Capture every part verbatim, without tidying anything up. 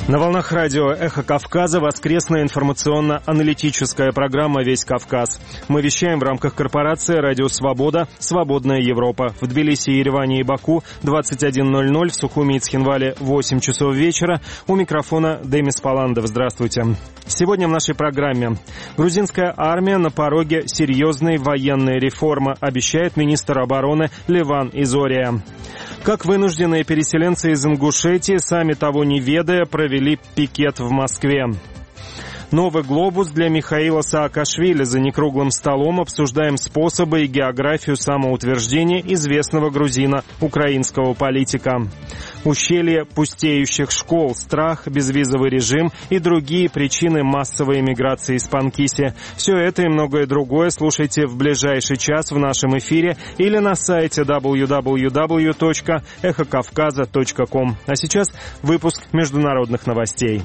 На волнах радио «Эхо Кавказа» воскресная информационно-аналитическая программа «Весь Кавказ». Мы вещаем в рамках корпорации «Радио Свобода», «Свободная Европа». В Тбилиси, Ереване и Баку двадцать один ноль ноль, в Сухуми и Цхинвале восемь часов вечера. У микрофона Демис Паландов. Здравствуйте. Сегодня в нашей программе. Грузинская армия на пороге серьезной военной реформы, обещает министр обороны Леван Изория. Как вынужденные переселенцы из Ингушетии, сами того не ведая, провели пикет в Москве. Новый глобус для Михаила Саакашвили. За некруглым столом обсуждаем способы и географию самоутверждения известного грузина, украинского политика. Ущелье пустеющих школ, страх, безвизовый режим и другие причины массовой эмиграции из Панкиси. Все это и многое другое слушайте в ближайший час в нашем эфире или на сайте дабл ю дабл ю дабл ю точка эхо кавказа точка ком. А сейчас выпуск международных новостей.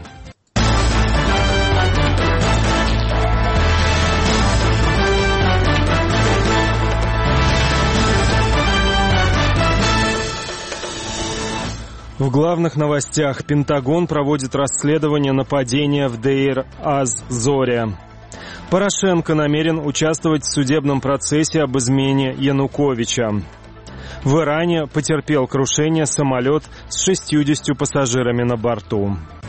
В главных новостях. Пентагон проводит расследование нападения в Дейр-аз-Зоре. Порошенко намерен участвовать в судебном процессе об измене Януковича. В Иране потерпел крушение самолет с шестьюдесятью пассажирами на борту.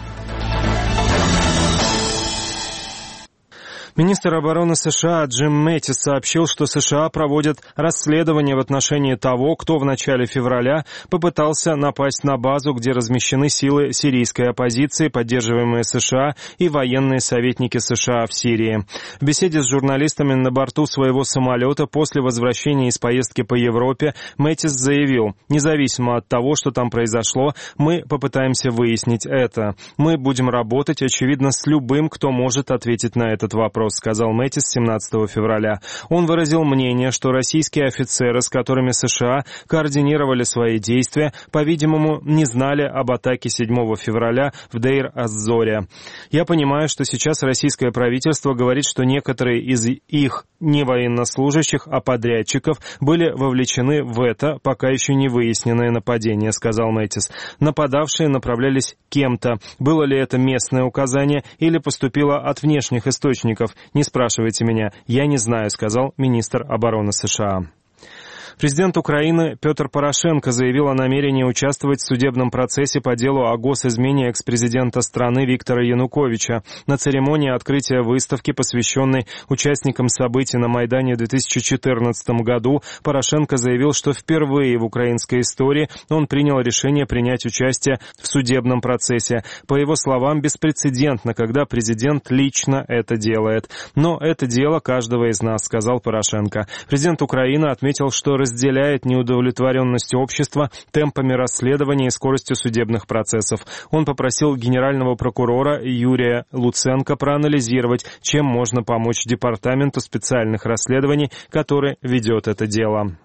Министр обороны США Джим Мэттис сообщил, что США проводят расследование в отношении того, кто в начале февраля попытался напасть на базу, где размещены силы сирийской оппозиции, поддерживаемые США, и военные советники США в Сирии. В беседе с журналистами на борту своего самолета после возвращения из поездки по Европе Мэттис заявил: «Независимо от того, что там произошло, мы попытаемся выяснить это. Мы будем работать, очевидно, с любым, кто может ответить на этот вопрос», сказал Мэттис семнадцатого февраля. Он выразил мнение, что российские офицеры, с которыми США координировали свои действия, по-видимому, не знали об атаке седьмого февраля в Дейр-аз-Зоре. «Я понимаю, что сейчас российское правительство говорит, что некоторые из их не военнослужащих, а подрядчиков были вовлечены в это пока еще не выясненное нападение», сказал Мэттис. «Нападавшие направлялись кем-то. Было ли это местное указание или поступило от внешних источников? Не спрашивайте меня, я не знаю», сказал министр обороны США. Президент Украины Петр Порошенко заявил о намерении участвовать в судебном процессе по делу о госизмене экс-президента страны Виктора Януковича. На церемонии открытия выставки, посвященной участникам событий на Майдане в две тысячи четырнадцатом году, Порошенко заявил, что впервые в украинской истории он принял решение принять участие в судебном процессе. По его словам, беспрецедентно, когда президент лично это делает. «Но это дело каждого из нас», сказал Порошенко. Президент Украины отметил, что разделяет неудовлетворенность общества темпами расследования и скоростью судебных процессов. Он попросил генерального прокурора Юрия Луценко проанализировать, чем можно помочь департаменту специальных расследований, который ведет это дело.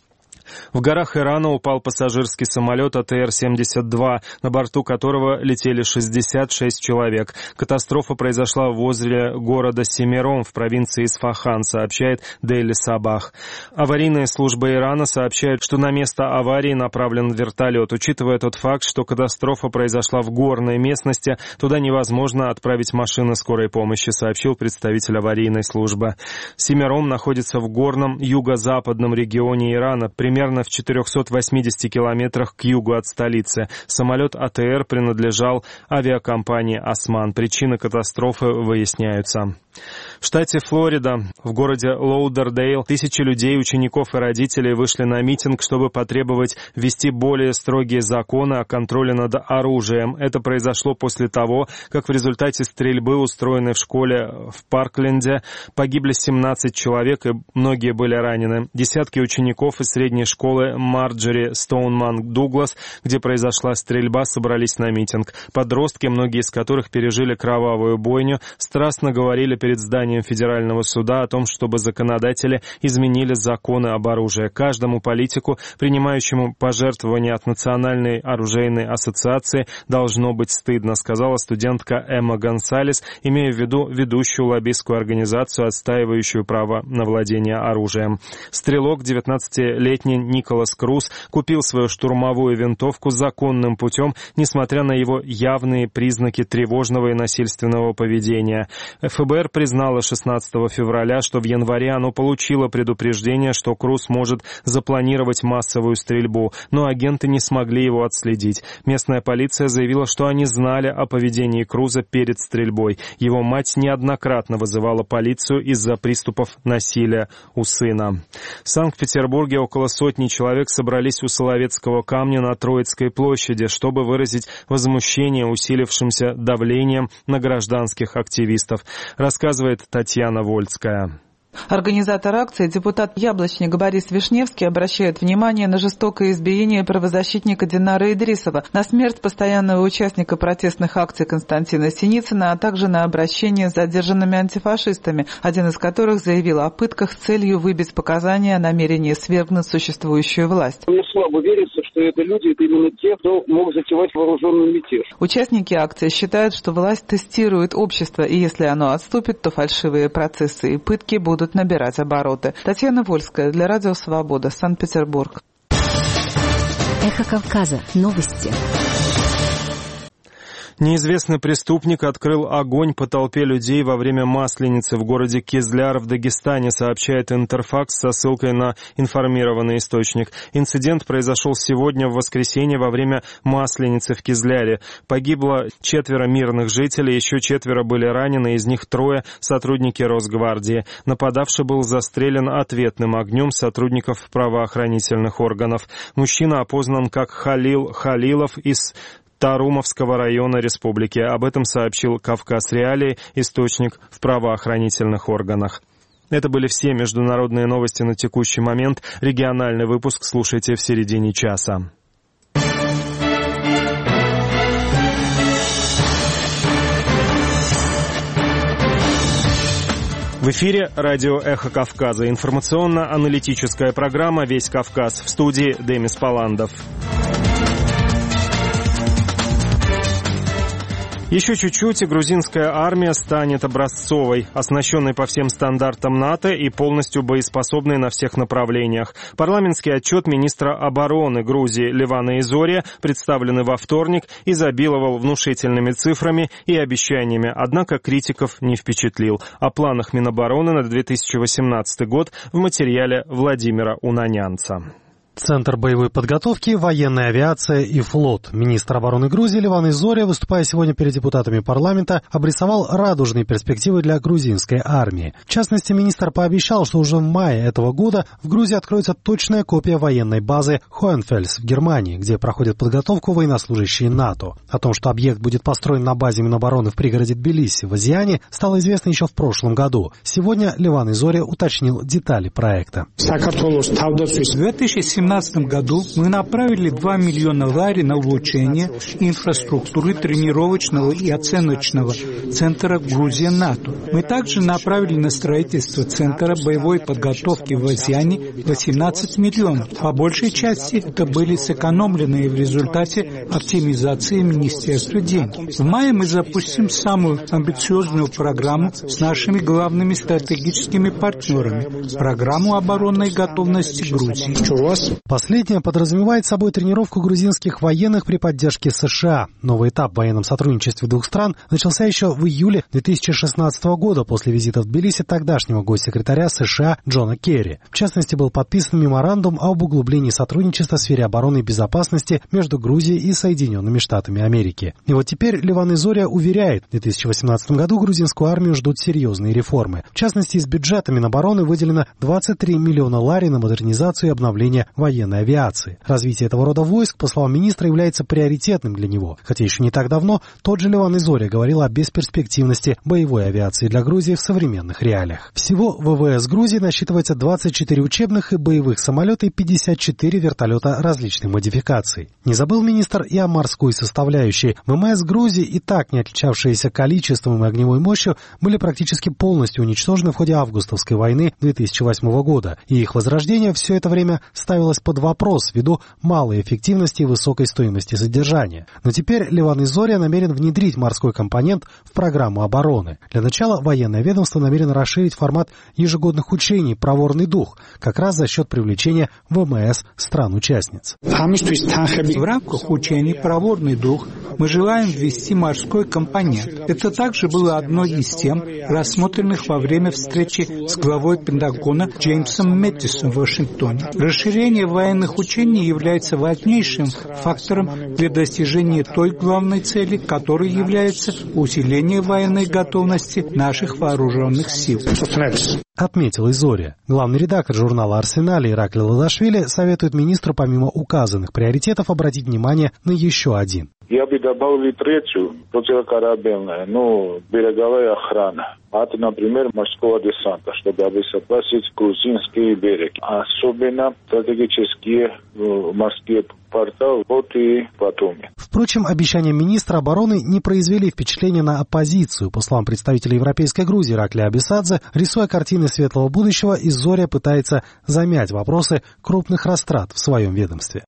В горах Ирана упал пассажирский самолет А Т Р семьдесят два, на борту которого летели шестьдесят шесть человек. Катастрофа произошла возле города Семиром в провинции Исфахан, сообщает Дейли Сабах. Аварийная служба Ирана сообщает, что на место аварии направлен вертолет. Учитывая тот факт, что катастрофа произошла в горной местности, туда невозможно отправить машины скорой помощи, сообщил представитель аварийной службы. Семиром находится в горном юго-западном регионе Ирана, примерно в четырехстах восьмидесяти километрах к югу от столицы. Самолет А Т Р принадлежал авиакомпании «Осман». Причины катастрофы выясняются. В штате Флорида, в городе Лоудердейл, тысячи людей, учеников и родителей вышли на митинг, чтобы потребовать ввести более строгие законы о контроле над оружием. Это произошло после того, как в результате стрельбы, устроенной в школе в Паркленде, погибли семнадцать человек и многие были ранены. Десятки учеников из средней школы Марджери Стоунман Дуглас, где произошла стрельба, собрались на митинг. Подростки, многие из которых пережили кровавую бойню, страстно говорили перед зданием Федерального суда о том, чтобы законодатели изменили законы об оружии. Каждому политику, принимающему пожертвования от Национальной оружейной ассоциации, должно быть стыдно, сказала студентка Эмма Гонсалес, имея в виду ведущую лоббистскую организацию, отстаивающую право на владение оружием. Стрелок, девятнадцатилетний гражданин Николас Круз купил свою штурмовую винтовку законным путем, несмотря на его явные признаки тревожного и насильственного поведения. эф бэ эр признало шестнадцатого февраля, что в январе оно получило предупреждение, что Круз может запланировать массовую стрельбу, но агенты не смогли его отследить. Местная полиция заявила, что они знали о поведении Круза перед стрельбой. Его мать неоднократно вызывала полицию из-за приступов насилия у сына. В Санкт-Петербурге около сотни человек собрались у Соловецкого камня на Троицкой площади, чтобы выразить возмущение усилившимся давлением на гражданских активистов, рассказывает Татьяна Вольская. Организатор акции, депутат Яблочник Борис Вишневский, обращает внимание на жестокое избиение правозащитника Динара Идрисова, на смерть постоянного участника протестных акций Константина Синицына, а также на обращение с задержанными антифашистами, один из которых заявил о пытках с целью выбить показания о намерении свергнуть существующую власть. Мне слабо верится, что это люди, это именно те, кто мог затевать вооруженный мятеж. Участники акции считают, что власть тестирует общество, и если оно отступит, то фальшивые процессы и пытки будут набирать обороты. Татьяна Вольская для Радио Свобода, Санкт-Петербург. Эхо Кавказа. Новости. Неизвестный преступник открыл огонь по толпе людей во время Масленицы в городе Кизляр в Дагестане, сообщает Интерфакс со ссылкой на информированный источник. Инцидент произошел сегодня в воскресенье во время Масленицы в Кизляре. Погибло четверо мирных жителей, еще четверо были ранены, из них трое сотрудники Росгвардии. Нападавший был застрелен ответным огнем сотрудников правоохранительных органов. Мужчина опознан как Халил Халилов из Тарумовского района республики. Об этом сообщил «Кавказ Реалии», источник в правоохранительных органах. Это были все международные новости на текущий момент. Региональный выпуск слушайте в середине часа. В эфире радио «Эхо Кавказа». Информационно-аналитическая программа «Весь Кавказ». В студии Демис Паландов. Еще чуть-чуть, и грузинская армия станет образцовой, оснащенной по всем стандартам НАТО и полностью боеспособной на всех направлениях. Парламентский отчет министра обороны Грузии Левана Изория, представленный во вторник, изобиловал внушительными цифрами и обещаниями, однако критиков не впечатлил. О планах Минобороны на две тысячи восемнадцатый год в материале Владимира Унанянца. Центр боевой подготовки, военная авиация и флот. Министр обороны Грузии Леван Изория, выступая сегодня перед депутатами парламента, обрисовал радужные перспективы для грузинской армии. В частности, министр пообещал, что уже в мае этого года в Грузии откроется точная копия военной базы Хоенфельс в Германии, где проходят подготовку военнослужащие НАТО. О том, что объект будет построен на базе Минобороны в пригороде Тбилиси в Азиане, стало известно еще в прошлом году. Сегодня Леван Изория уточнил детали проекта. В две тысячи семнадцатом году мы направили два миллиона лари на улучшение инфраструктуры тренировочного и оценочного центра Грузия НАТО. Мы также направили на строительство центра боевой подготовки в Азиане восемнадцать миллионов. По большей части это были сэкономленные в результате оптимизации министерства деньги. В мае мы запустим самую амбициозную программу с нашими главными стратегическими партнерами – программу оборонной готовности Грузии. Последняя подразумевает собой тренировку грузинских военных при поддержке США. Новый этап в военном сотрудничестве двух стран начался еще в июле две тысячи шестнадцатого года после визита в Тбилиси тогдашнего госсекретаря США Джона Керри. В частности, был подписан меморандум об углублении сотрудничества в сфере обороны и безопасности между Грузией и Соединенными Штатами Америки. И вот теперь Леван Изория уверяет, в две тысячи восемнадцатом году грузинскую армию ждут серьезные реформы. В частности, из бюджета Минобороны выделено двадцать три миллиона лари на модернизацию и обновление военной авиации. Развитие этого рода войск, по словам министра, является приоритетным для него. Хотя еще не так давно тот же Леван Изория говорил о бесперспективности боевой авиации для Грузии в современных реалиях. Всего ВВС Грузии насчитывается двадцать четыре учебных и боевых самолета и пятьдесят четыре вертолета различных модификаций. Не забыл министр и о морской составляющей. ВМС Грузии, и так не отличавшиеся количеством и огневой мощью, были практически полностью уничтожены в ходе августовской войны две тысячи восьмого года, и их возрождение все это время ставило ставилась под вопрос ввиду малой эффективности и высокой стоимости содержания. Но теперь Леван и Зоря намерен внедрить морской компонент в программу обороны. Для начала военное ведомство намерено расширить формат ежегодных учений «Проворный дух», как раз за счет привлечения ВМС стран-участниц. В рамках учений «Проворный дух» мы желаем ввести морской компонент. Это также было одной из тем, рассмотренных во время встречи с главой Пентагона Джеймсом Мэттисом в Вашингтоне. Расширение военных учений является важнейшим фактором для достижения той главной цели, которой является усиление военной готовности наших вооруженных сил. Отметил Изория. Главный редактор журнала «Арсеналь» Ираклий Ладашвили советует министру помимо указанных приоритетов обратить внимание на еще один. Я бы добавил и третью, противокорабельная, ну, береговая охрана. Это, например, морского десанта, чтобы обезопасить грузинский берег. Особенно стратегические э, морские порта, вот и Батуми. Впрочем, обещания министра обороны не произвели впечатления на оппозицию. По словам представителя Европейской Грузии Ираклия Абисадзе, рисуя картины светлого будущего, Изория пытается замять вопросы крупных растрат в своем ведомстве.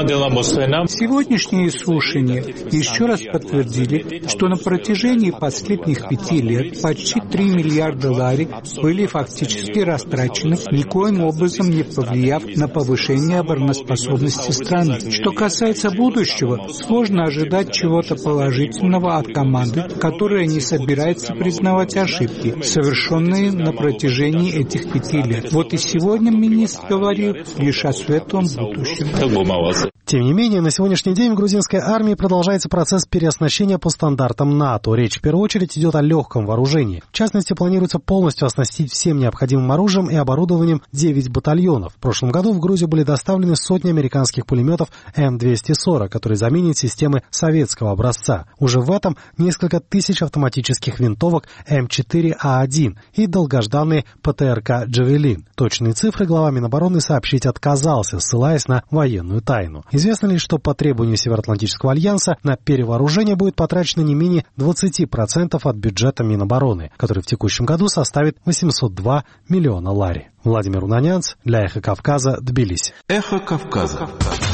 Сегодняшние слушания еще раз подтвердили, что на протяжении последних пяти лет почти три миллиарда лари были фактически растрачены, никоим образом не повлияв на повышение обороноспособности страны. Что касается будущего, сложно ожидать чего-то положительного от команды, которая не собирается признавать ошибки, совершенные на протяжении этих пяти лет. Вот и сегодня министр говорил лишь о светлом будущем. Тем не менее, на сегодняшний день в грузинской армии продолжается процесс переоснащения по стандартам НАТО. Речь в первую очередь идет о легком вооружении. В частности, планируется полностью оснастить всем необходимым оружием и оборудованием девять батальонов. В прошлом году в Грузию были доставлены сотни американских пулеметов эм двести сорок, которые заменят системы советского образца. Уже в этом несколько тысяч автоматических винтовок эм четыре а один и долгожданные ПТРК «Джавелин». Точные цифры глава Минобороны сообщить отказался, ссылаясь на военную тайну. Известно лишь, что по требованию Североатлантического альянса на перевооружение будет потрачено не менее двадцать процентов от бюджета Минобороны, который в текущем году составит восемьсот два миллиона лари. Владимир Унанянц для «Эхо Кавказа», Тбилиси. «Эхо Кавказа».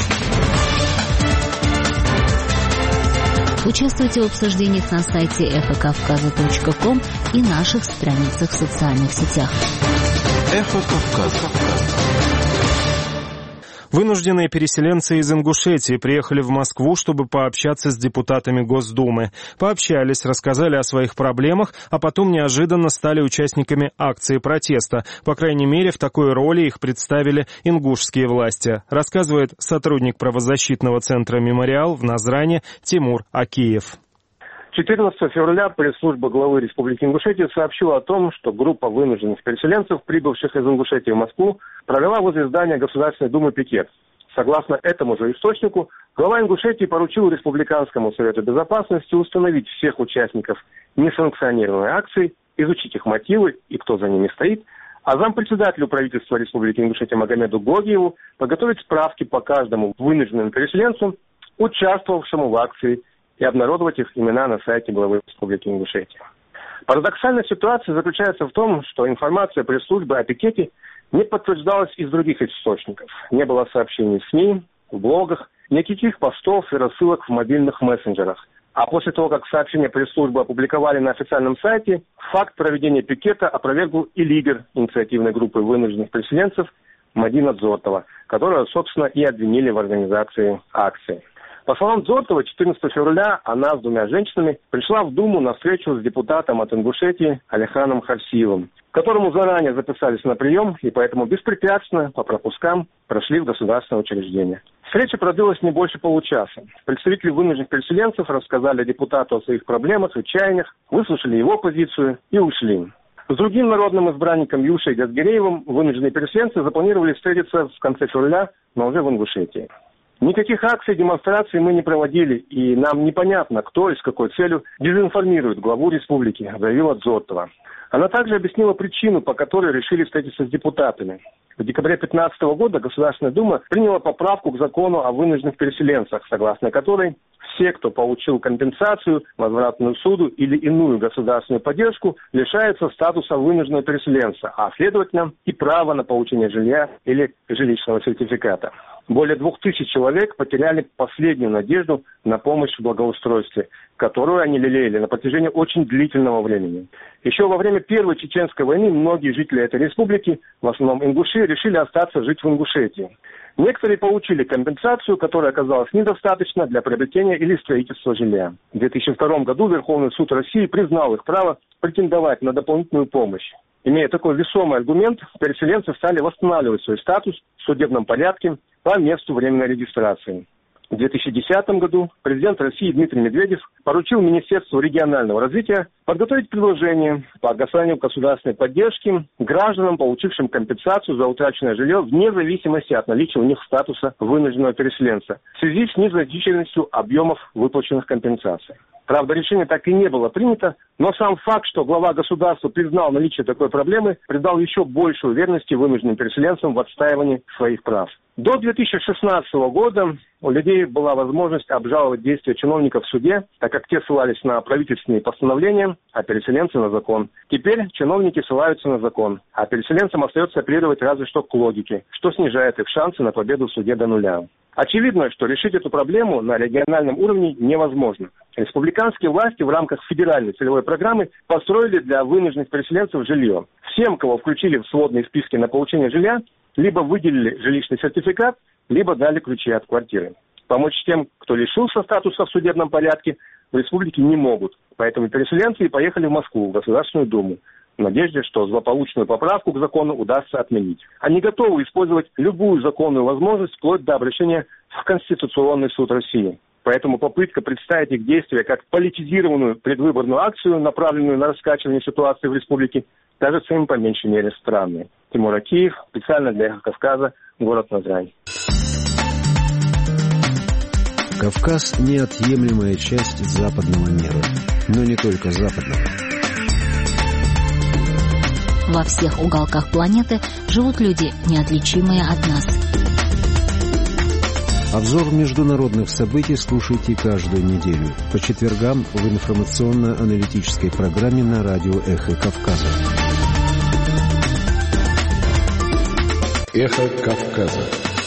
Участвуйте в обсуждениях на сайте эхо кавказа точка ком и наших страницах в социальных сетях. «Эхо Кавказа». Вынужденные переселенцы из Ингушетии приехали в Москву, чтобы пообщаться с депутатами Госдумы. Пообщались, рассказали о своих проблемах, а потом неожиданно стали участниками акции протеста. По крайней мере, в такой роли их представили ингушские власти, рассказывает сотрудник правозащитного центра «Мемориал» в Назране Тимур Акиев. четырнадцатого февраля пресс-служба главы Республики Ингушетия сообщила о том, что группа вынужденных переселенцев, прибывших из Ингушетии в Москву, провела возле здания Государственной Думы пикет. Согласно этому же источнику, глава Ингушетии поручил Республиканскому Совету Безопасности установить всех участников несанкционированной акции, изучить их мотивы и кто за ними стоит, а зампредседателю правительства Республики Ингушетия Магомеду Гогиеву подготовить справки по каждому вынужденному переселенцу, участвовавшему в акции, и обнародовать их имена на сайте главы Республики Ингушетия. Парадоксальная ситуация заключается в том, что информация пресс-службы о пикете не подтверждалась из других источников. Не было сообщений в СМИ, в блогах, никаких постов и рассылок в мобильных мессенджерах. А после того, как сообщение пресс-службы опубликовали на официальном сайте, факт проведения пикета опровергл и лидер инициативной группы вынужденных переселенцев Мадина Дзортова, которую, собственно, и обвинили в организации акции. По словам Дзортова, четырнадцатого февраля она с двумя женщинами пришла в Думу на встречу с депутатом от Ингушетии Алиханом Харсиевым, к которому заранее записались на прием и поэтому беспрепятственно, по пропускам, прошли в государственное учреждение. Встреча продлилась не больше получаса. Представители вынужденных переселенцев рассказали депутату о своих проблемах и чаяниях, выслушали его позицию и ушли. С другим народным избранником Юшей Газгиреевым вынужденные переселенцы запланировали встретиться в конце февраля, но уже в Ингушетии. Никаких акций, демонстраций мы не проводили, и нам непонятно, кто и с какой целью дезинформирует главу республики, заявила Дзортова. Она также объяснила причину, по которой решили встретиться с депутатами. В декабре две тысячи пятнадцатого года Государственная Дума приняла поправку к закону о вынужденных переселенцах, согласно которой Все, кто получил компенсацию, возвратную суду или иную государственную поддержку, лишаются статуса вынужденного переселенца, а следовательно и права на получение жилья или жилищного сертификата. Более двух тысяч человек потеряли последнюю надежду на помощь в благоустройстве, которую они лелеяли на протяжении очень длительного времени. Еще во время Первой Чеченской войны многие жители этой республики, в основном ингуши, решили остаться жить в Ингушетии. Некоторые получили компенсацию, которая оказалась недостаточна для приобретения или строительства жилья. В две тысячи втором году Верховный суд России признал их право претендовать на дополнительную помощь. Имея такой весомый аргумент, переселенцы стали восстанавливать свой статус в судебном порядке по месту временной регистрации. В две тысячи десятом году президент России Дмитрий Медведев поручил Министерству регионального развития подготовить предложение по оказанию государственной поддержки гражданам, получившим компенсацию за утраченное жилье вне зависимости от наличия у них статуса вынужденного переселенца в связи с незначительностью объемов выплаченных компенсаций. Правда, решение так и не было принято, но сам факт, что глава государства признал наличие такой проблемы, придал еще больше уверенности вынужденным переселенцам в отстаивании своих прав. До две тысячи шестнадцатого года у людей была возможность обжаловать действия чиновников в суде, так как те ссылались на правительственные постановления, а переселенцы на закон. Теперь чиновники ссылаются на закон, а переселенцам остается апеллировать разве что к логике, что снижает их шансы на победу в суде до нуля. Очевидно, что решить эту проблему на региональном уровне невозможно. Республиканские власти в рамках федеральной целевой программы построили для вынужденных переселенцев жилье. Всем, кого включили в сводные списки на получение жилья, либо выделили жилищный сертификат, либо дали ключи от квартиры. Помочь тем, кто лишился статуса в судебном порядке, в республике не могут. Поэтому переселенцы и поехали в Москву, в Государственную Думу, в надежде, что злополучную поправку к закону удастся отменить. Они готовы использовать любую законную возможность, вплоть до обращения в Конституционный суд России. Поэтому попытка представить их действия как политизированную предвыборную акцию, направленную на раскачивание ситуации в республике, кажется им по меньшей мере странной. Тимур Акиев, специально для «Эхо Кавказа», город Назрань. Кавказ – неотъемлемая часть западного мира, но не только западного. Во всех уголках планеты живут люди, неотличимые от нас. Обзор международных событий слушайте каждую неделю по четвергам в информационно-аналитической программе на радио «Эхо Кавказа». «Эхо Кавказа».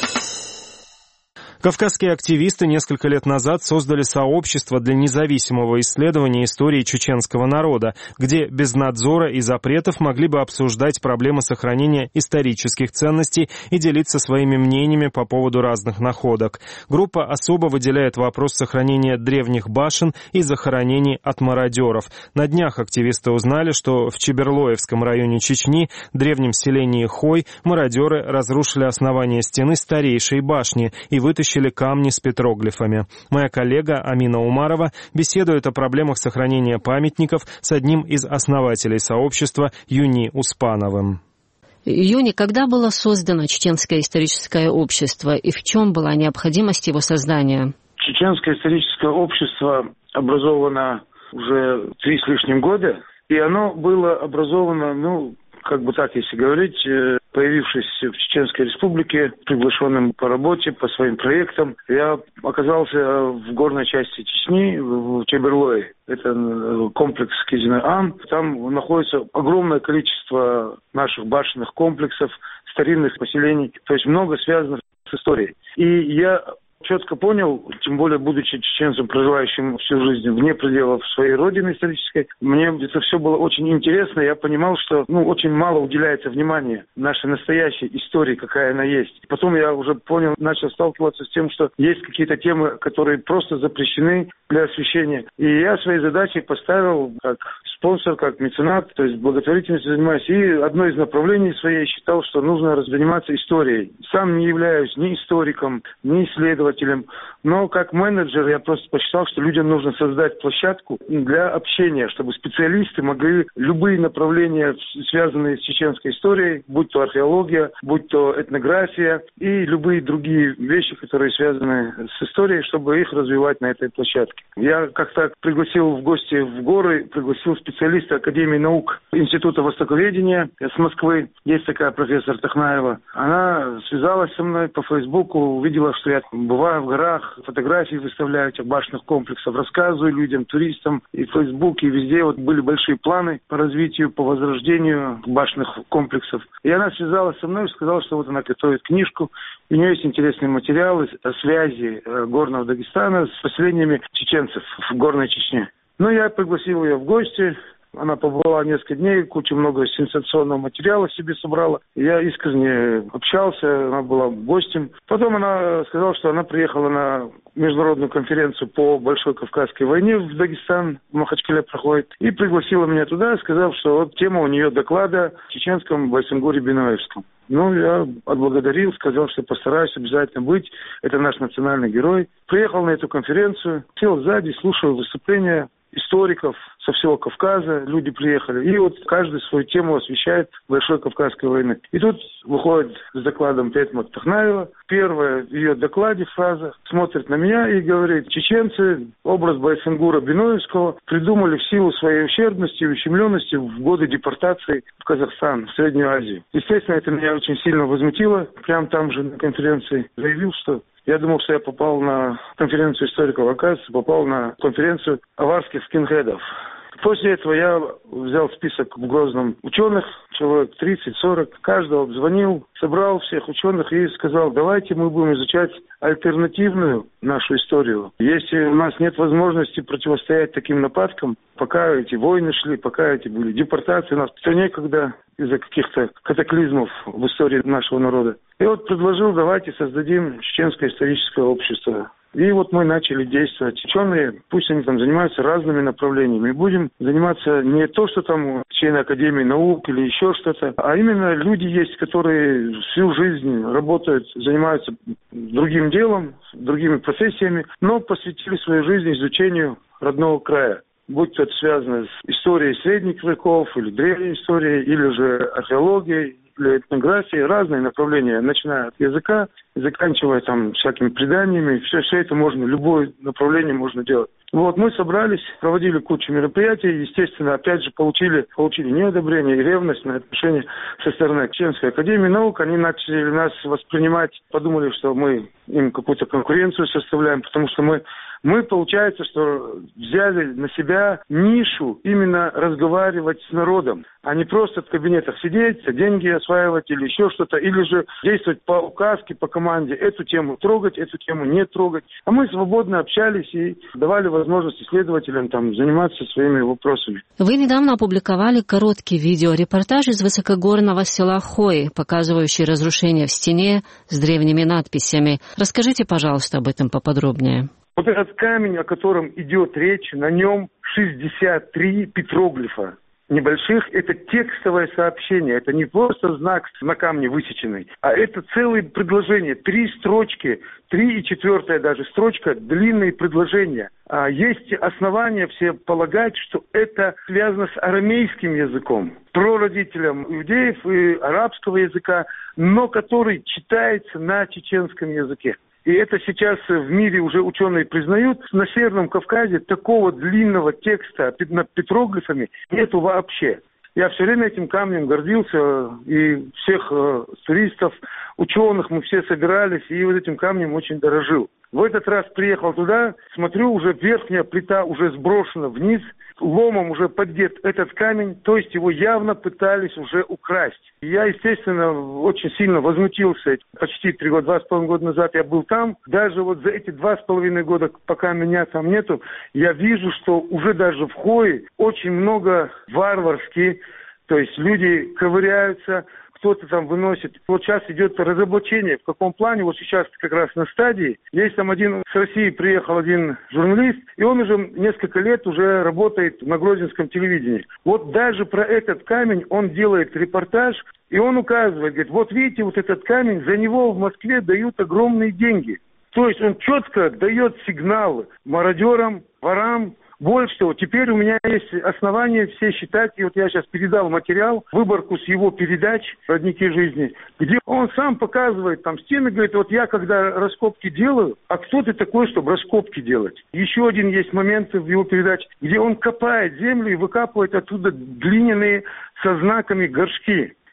Кавказские активисты несколько лет назад создали сообщество для независимого исследования истории чеченского народа, где без надзора и запретов могли бы обсуждать проблемы сохранения исторических ценностей и делиться своими мнениями по поводу разных находок. Группа особо выделяет вопрос сохранения древних башен и захоронений от мародеров. На днях активисты узнали, что в Чеберлоевском районе Чечни, древнем селении Хой, мародеры разрушили основание стены старейшей башни и вытащили камни с петроглифами. Моя коллега Амина Умарова беседует о проблемах сохранения памятников с одним из основателей сообщества Юни Успановым. Юни, когда было создано Чеченское историческое общество и в чем была необходимость его создания? Чеченское историческое общество образовано уже три с лишним года, и оно было образовано, ну, как бы так, если говорить, появившись в Чеченской Республике, приглашенным по работе, по своим проектам, я оказался в горной части Чечни, в Чеберлое. Это комплекс Кизине-Ан. Там находится огромное количество наших башенных комплексов, старинных поселений, то есть много связанных с историей. И я четко понял, тем более будучи чеченцем, проживающим всю жизнь вне пределов своей родины исторической, мне это все было очень интересно. Я понимал, что ну, очень мало уделяется внимания нашей настоящей истории, какая она есть. Потом я уже понял, начал сталкиваться с тем, что есть какие-то темы, которые просто запрещены для освещения. И я своей задачей поставил как спонсор, как меценат, то есть благотворительностью занимаюсь. И одно из направлений своей считал, что нужно заниматься историей. Сам не являюсь ни историком, ни исследователем, но как менеджер я просто посчитал, что людям нужно создать площадку для общения, чтобы специалисты могли любые направления, связанные с чеченской историей, будь то археология, будь то этнография и любые другие вещи, которые связаны с историей, чтобы их развивать на этой площадке. Я как-то пригласил в гости в горы, пригласил специалиста Академии наук Института востоковедения с Москвы. Есть такая профессор Тахнаева. Она связалась со мной по Фейсбуку, увидела, что я бываю в горах, фотографии выставляю этих башенных комплексов, рассказываю людям, туристам и в Фейсбуке, и везде. Вот были большие планы по развитию, по возрождению башенных комплексов. И она связалась со мной и сказала, что вот она готовит книжку. У нее есть интересные материалы о связи горного Дагестана с поселениями чеченцев в горной Чечне. Ну, я пригласил ее в гости. Она побыла несколько дней, кучу много сенсационного материала себе собрала. Я искренне общался, она была гостем. Потом она сказала, что она приехала на международную конференцию по Большой Кавказской войне в Дагестан, в Махачкале проходит, и пригласила меня туда, сказав, что вот тема у нее доклада в чеченском Байсангуре-Биноевском. Ну, я отблагодарил, сказал, что постараюсь обязательно быть. Это наш национальный герой. Приехал на эту конференцию, сел сзади, слушал выступления историков со всего Кавказа, люди приехали, и вот каждый свою тему освещает Большой Кавказской войны. И тут выходит с докладом Петмат Тахнаева. Первая в ее докладе фраза, смотрит на меня и говорит: чеченцы образ Байсангура Биноевского придумали в силу своей ущербности и ущемленности в годы депортации в Казахстан, в Среднюю Азию. Естественно, это меня очень сильно возмутило. Прямо там же на конференции заявил, что я думал, что я попал на конференцию историков, оказывается, попал на конференцию аварских скинхедов. После этого я взял список в Грозном ученых, человек тридцать-сорок, каждого обзвонил, собрал всех ученых и сказал: давайте мы будем изучать альтернативную нашу историю. Если у нас нет возможности противостоять таким нападкам, пока эти войны шли, пока эти были депортации, у нас все некогда из-за каких-то катаклизмов в истории нашего народа. И вот предложил: давайте создадим Чеченское историческое общество. И вот мы начали действовать. Ученые, пусть они там занимаются разными направлениями. И будем заниматься не то, что там члены Академии наук или еще что-то, а именно люди есть, которые всю жизнь работают, занимаются другим делом, другими профессиями, но посвятили свою жизнь изучению родного края. Будь то это связано с историей средних веков, или древней историей, или же археологией, или этнографией, разные направления, начиная от языка, заканчивая там всякими преданиями. Все, все это можно, любое направление можно делать. Вот, мы собрались, проводили кучу мероприятий, естественно, опять же, получили, получили неодобрение и ревность на отношение со стороны Чеченской академии наук. Они начали нас воспринимать, подумали, что мы им какую-то конкуренцию составляем, потому что мы Мы, получается, что взяли на себя нишу именно разговаривать с народом, а не просто в кабинетах сидеть, деньги осваивать или еще что-то, или же действовать по указке, по команде, эту тему трогать, эту тему не трогать. А мы свободно общались и давали возможность исследователям там заниматься своими вопросами. Вы недавно опубликовали короткий видеорепортаж из высокогорного села Хой, показывающий разрушения в стене с древними надписями. Расскажите, пожалуйста, об этом поподробнее. Вот этот камень, о котором идет речь, на нем шестьдесят три петроглифа небольших. Это текстовое сообщение, это не просто знак на камне высеченный, а это целые предложения, три строчки, три и четвертая даже строчка, длинные предложения. А есть основания все полагать, что это связано с арамейским языком, прародителем иудеев и арабского языка, но который читается на чеченском языке. И это сейчас в мире уже ученые признают. На Северном Кавказе такого длинного текста над петроглифами нету вообще. Я все время этим камнем гордился, и всех э, туристов, ученых мы все собирались, и вот этим камнем очень дорожил. В этот раз приехал туда, смотрю, уже верхняя плита уже сброшена вниз, ломом уже поддет этот камень, то есть его явно пытались уже украсть. Я, естественно, очень сильно возмутился. Почти три года, два с половиной года назад я был там. Даже вот за эти два с половиной года, пока меня там нету, я вижу, что уже даже в Хое очень много варварски, то есть люди ковыряются, кто-то там выносит. Вот сейчас идет разоблачение. В каком плане? Вот сейчас как раз на стадии. Есть там один, с России приехал один журналист, и он уже несколько лет уже работает на грузинском телевидении. Вот даже про этот камень он делает репортаж, и он указывает, говорит, вот видите, вот этот камень, за него в Москве дают огромные деньги. То есть он четко дает сигналы мародерам, ворам. Больше того, теперь у меня есть основания все считать, и вот я сейчас передал материал, выборку с его передач «Родники жизни», где он сам показывает там стены, говорит, вот я когда раскопки делаю, а кто ты такой, чтобы раскопки делать? Еще один есть момент в его передаче, где он копает землю и выкапывает оттуда глиняные со знаками горшки.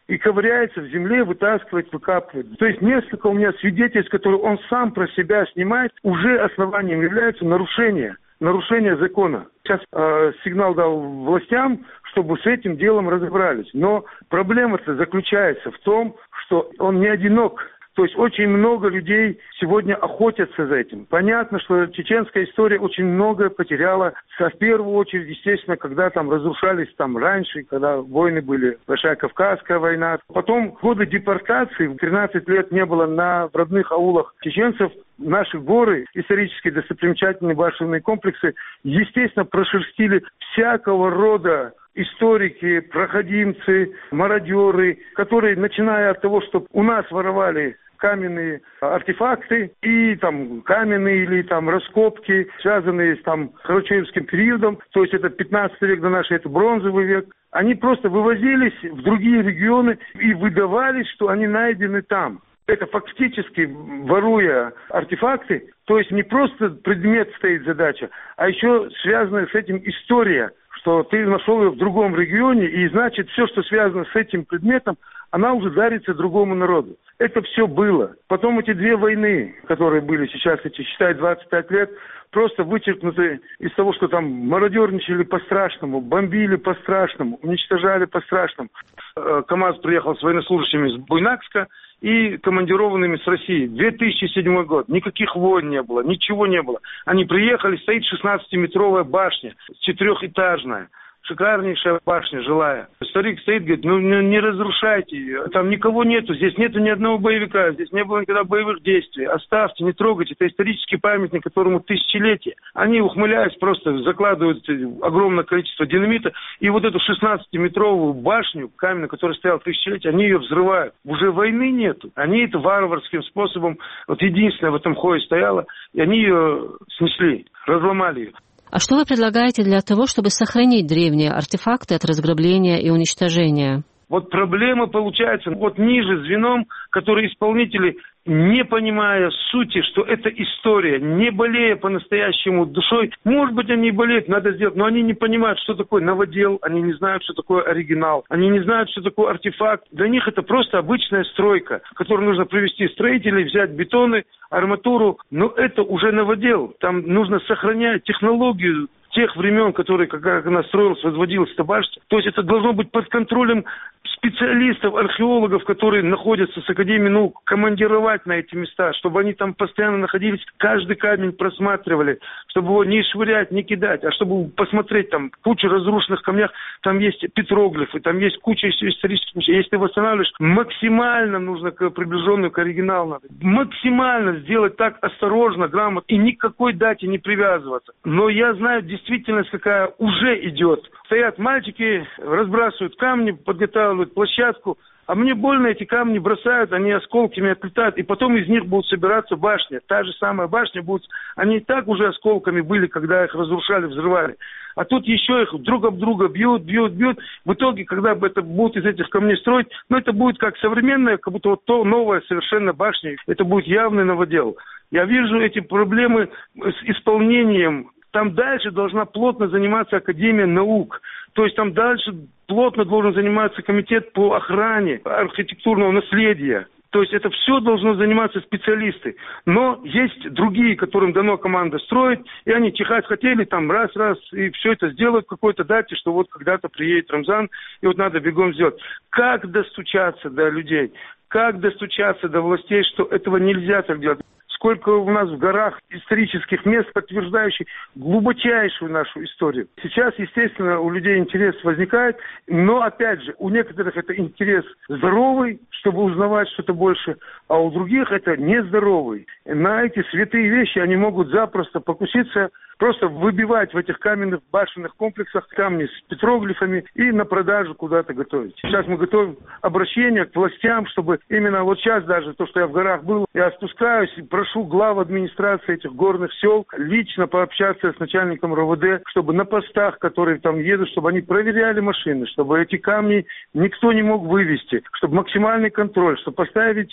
и ковыряется в земле, вытаскивает, выкапывает. То есть несколько у меня свидетельств, которые он сам про себя снимает, уже основанием являются нарушения. Нарушение закона. Сейчас э, сигнал дал властям, чтобы с этим делом разобрались. Но проблема-то заключается в том, что он не одинок. То есть очень много людей сегодня охотятся за этим. Понятно, что чеченская история очень многое потеряла. В первую очередь, естественно, когда там разрушались там раньше, когда войны были, Большая Кавказская война. Потом годы депортации, тринадцать лет не было на родных аулах чеченцев. Наши горы, исторические достопримечательные башенные комплексы, естественно, прошерстили всякого рода историки, проходимцы, мародеры, которые, начиная от того, что у нас воровали каменные артефакты и там каменные или там раскопки, связанные с там Карачаевским периодом, то есть это пятнадцатый век до нашей, это бронзовый век. Они просто вывозились в другие регионы и выдавались, что они найдены там. Это фактически, воруя артефакты, то есть не просто предмет стоит задача, а еще связанная с этим история, что ты нашел ее в другом регионе, и значит все, что связано с этим предметом, она уже дарится другому народу. Это все было. Потом эти две войны, которые были сейчас, эти, считай, двадцать пять лет, просто вычеркнуты из того, что там мародерничали по-страшному, бомбили по-страшному, уничтожали по-страшному. КамАЗ приехал с военнослужащими с Буйнакска и командированными с России. две тысячи седьмой год. Никаких войн не было, ничего не было. Они приехали, стоит шестнадцатиметровая башня, четырехэтажная. Шикарнейшая башня, жилая. Старик стоит, говорит, ну не разрушайте ее. Там никого нету, здесь нету ни одного боевика, здесь не было никогда боевых действий. Оставьте, не трогайте. Это исторический памятник, которому тысячелетия. Они, ухмыляясь, просто закладывают огромное количество динамита. И вот эту шестнадцатиметровую башню, каменную, которая стояла тысячелетия, они ее взрывают. Уже войны нету. Они это варварским способом, вот единственное в этом хое стояло, и они ее снесли, разломали ее. А что вы предлагаете для того, чтобы сохранить древние артефакты от разграбления и уничтожения? Вот проблема получается вот ниже звеном, которые исполнители, не понимая сути, что это история, не болея по-настоящему душой, может быть, они и болеют, надо сделать, но они не понимают, что такое новодел, они не знают, что такое оригинал, они не знают, что такое артефакт. Для них это просто обычная стройка, которую нужно привести строителей, взять бетоны, арматуру, но это уже новодел. Там нужно сохранять технологию тех времен, которые, как она строилась, возводилась эта башня. То есть это должно быть под контролем специалистов, археологов, которые находятся с Академией наук, командировать на эти места, чтобы они там постоянно находились, каждый камень просматривали, чтобы его не швырять, не кидать, а чтобы посмотреть, там куча разрушенных камнях, там есть петроглифы, там есть куча исторических вещей. Если ты восстанавливаешь, максимально нужно приближенную к оригиналу надо. Максимально сделать так осторожно, грамотно и никакой дате не привязываться. Но я знаю действительность, какая уже идет. Стоят мальчики, разбрасывают камни, подготавливают площадку, а мне больно, эти камни бросают, они осколками отлетают, и потом из них будут собираться башни. Та же самая башня будет, они и так уже осколками были, когда их разрушали, взрывали. А тут еще их друг об друга бьют, бьют, бьют. В итоге, когда бы это будут из этих камней строить, ну это будет как современная, как будто вот то новая совершенно башня. Это будет явный новодел. Я вижу эти проблемы с исполнением. Там дальше должна плотно заниматься Академия наук. То есть там дальше плотно должен заниматься комитет по охране архитектурного наследия. То есть это все должно заниматься специалисты. Но есть другие, которым дано команда строить, и они чихать хотели, там раз-раз, и все это сделают в какой-то дате, что вот когда-то приедет Рамзан, и вот надо бегом сделать. Как достучаться до людей? Как достучаться до властей, что этого нельзя так делать? Сколько у нас в горах исторических мест, подтверждающих глубочайшую нашу историю. Сейчас, естественно, у людей интерес возникает, но, опять же, у некоторых это интерес здоровый, чтобы узнавать что-то больше, а у других это нездоровый. На эти святые вещи они могут запросто покуситься, просто выбивать в этих каменных башенных комплексах камни с петроглифами и на продажу куда-то готовить. Сейчас мы готовим обращение к властям, чтобы именно вот сейчас даже, то, что я в горах был, я спускаюсь и прошу глав администрации этих горных сел лично пообщаться с начальником РОВД, чтобы на постах, которые там едут, чтобы они проверяли машины, чтобы эти камни никто не мог вывести, чтобы максимальный контроль, чтобы поставить щиты,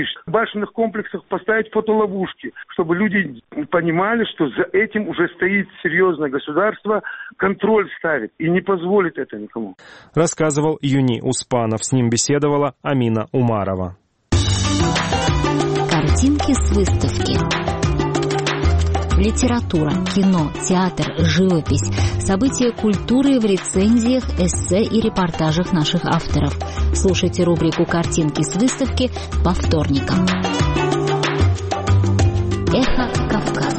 башенных комплексах поставить фотоловушки, чтобы люди понимали, что за этим уже стоит серьезное государство, контроль ставит и не позволит это никому. Рассказывал Юни Успанов. С ним беседовала Амина Умарова. Картинки с выставки. Литература, кино, театр, живопись, события культуры в рецензиях, эссе и репортажах наших авторов. Слушайте рубрику «Картинки с выставки» по вторникам. Эхо Кавказа.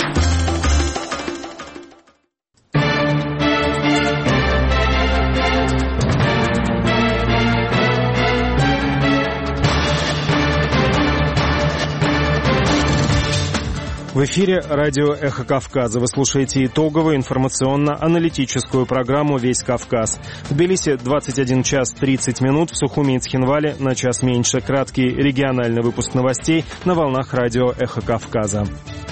В эфире радио «Эхо Кавказа». Вы слушаете итоговую информационно-аналитическую программу «Весь Кавказ». В Тбилиси двадцать один час тридцать минут, в Сухуми и Цхинвале на час меньше. Краткий региональный выпуск новостей на волнах радио «Эхо Кавказа».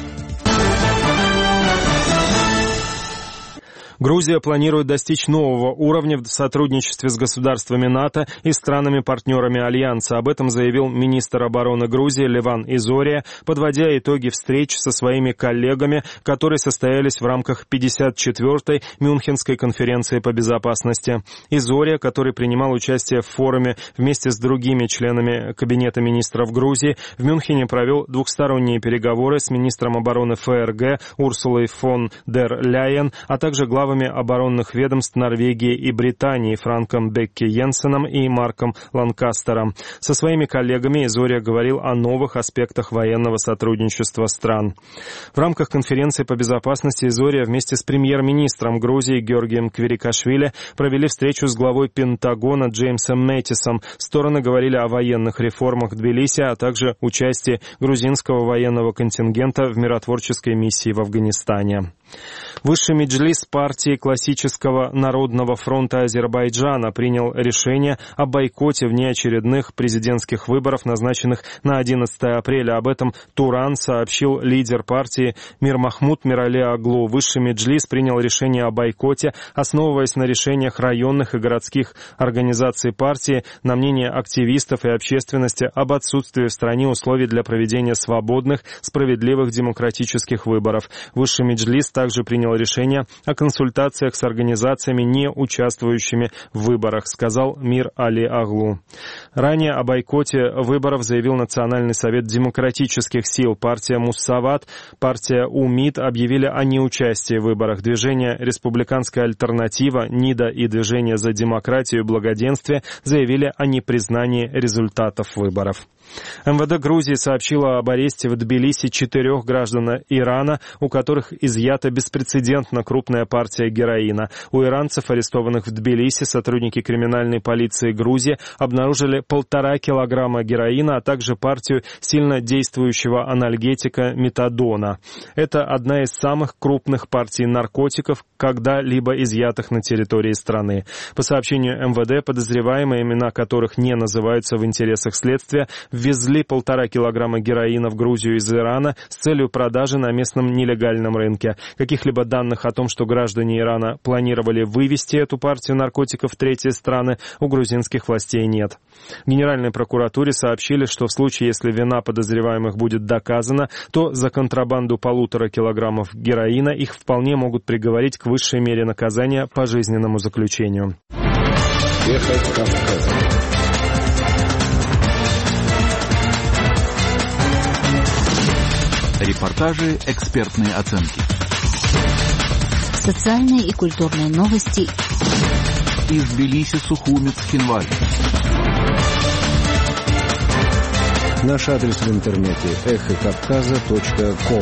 Грузия планирует достичь нового уровня в сотрудничестве с государствами НАТО и странами-партнерами Альянса. Об этом заявил министр обороны Грузии Леван Изория, подводя итоги встреч со своими коллегами, которые состоялись в рамках пятьдесят четвёртой Мюнхенской конференции по безопасности. Изория, который принимал участие в форуме вместе с другими членами Кабинета министров Грузии, в Мюнхене провел двухсторонние переговоры с министром обороны ФРГ Урсулой фон дер Ляйен, а также главой оборонных ведомств Норвегии и Британии Франком Бекке Йенсеном и Марком Ланкастером. Со своими коллегами Изория говорил о новых аспектах военного сотрудничества стран. В рамках конференции по безопасности Изория вместе с премьер-министром Грузии Георгием Квирикашвили провели встречу с главой Пентагона Джеймсом Мэттисом. Стороны говорили о военных реформах в Тбилиси, а также участии грузинского военного контингента в миротворческой миссии в Афганистане. Высший меджлис партии Классического народного фронта Азербайджана принял решение о бойкоте внеочередных президентских выборов, назначенных на одиннадцатое апреля. Об этом Туран сообщил лидер партии Мирмахмуд Мирали Аглу. Высший меджлис принял решение о бойкоте, основываясь на решениях районных и городских организаций партии, на мнение активистов и общественности об отсутствии в стране условий для проведения свободных, справедливых демократических выборов. Высший меджлис также принял решение о консультациях с организациями, не участвующими в выборах, сказал Мир Али Аглу. Ранее о бойкоте выборов заявил Национальный совет демократических сил. Партия Муссават, партия УМИД объявили о неучастии в выборах. Движение «Республиканская альтернатива», НИДА и Движение за демократию и благоденствие заявили о непризнании результатов выборов. МВД Грузии сообщило об аресте в Тбилиси четырех граждан Ирана, у которых изъята беспрецедентно крупная партия героина. У иранцев, арестованных в Тбилиси, сотрудники криминальной полиции Грузии обнаружили полтора килограмма героина, а также партию сильно действующего анальгетика метадона. Это одна из самых крупных партий наркотиков, когда-либо изъятых на территории страны. По сообщению МВД, подозреваемые, имена которых не называются в интересах следствия, ввезли полтора килограмма героина в Грузию из Ирана с целью продажи на местном нелегальном рынке. Каких-либо данных о том, что граждане Ирана планировали вывести эту партию наркотиков в третьи страны, у грузинских властей нет. В Генеральной прокуратуре сообщили, что в случае, если вина подозреваемых будет доказана, то за контрабанду полутора килограммов героина их вполне могут приговорить к высшей мере наказания — пожизненному заключению. Эхо Кавказа. Репортажи, экспертные оценки. Социальные и культурные новости. Из Тбилиси, Сухуми, Цхинвали. Наш адрес в интернете эхо кавказа точка ком.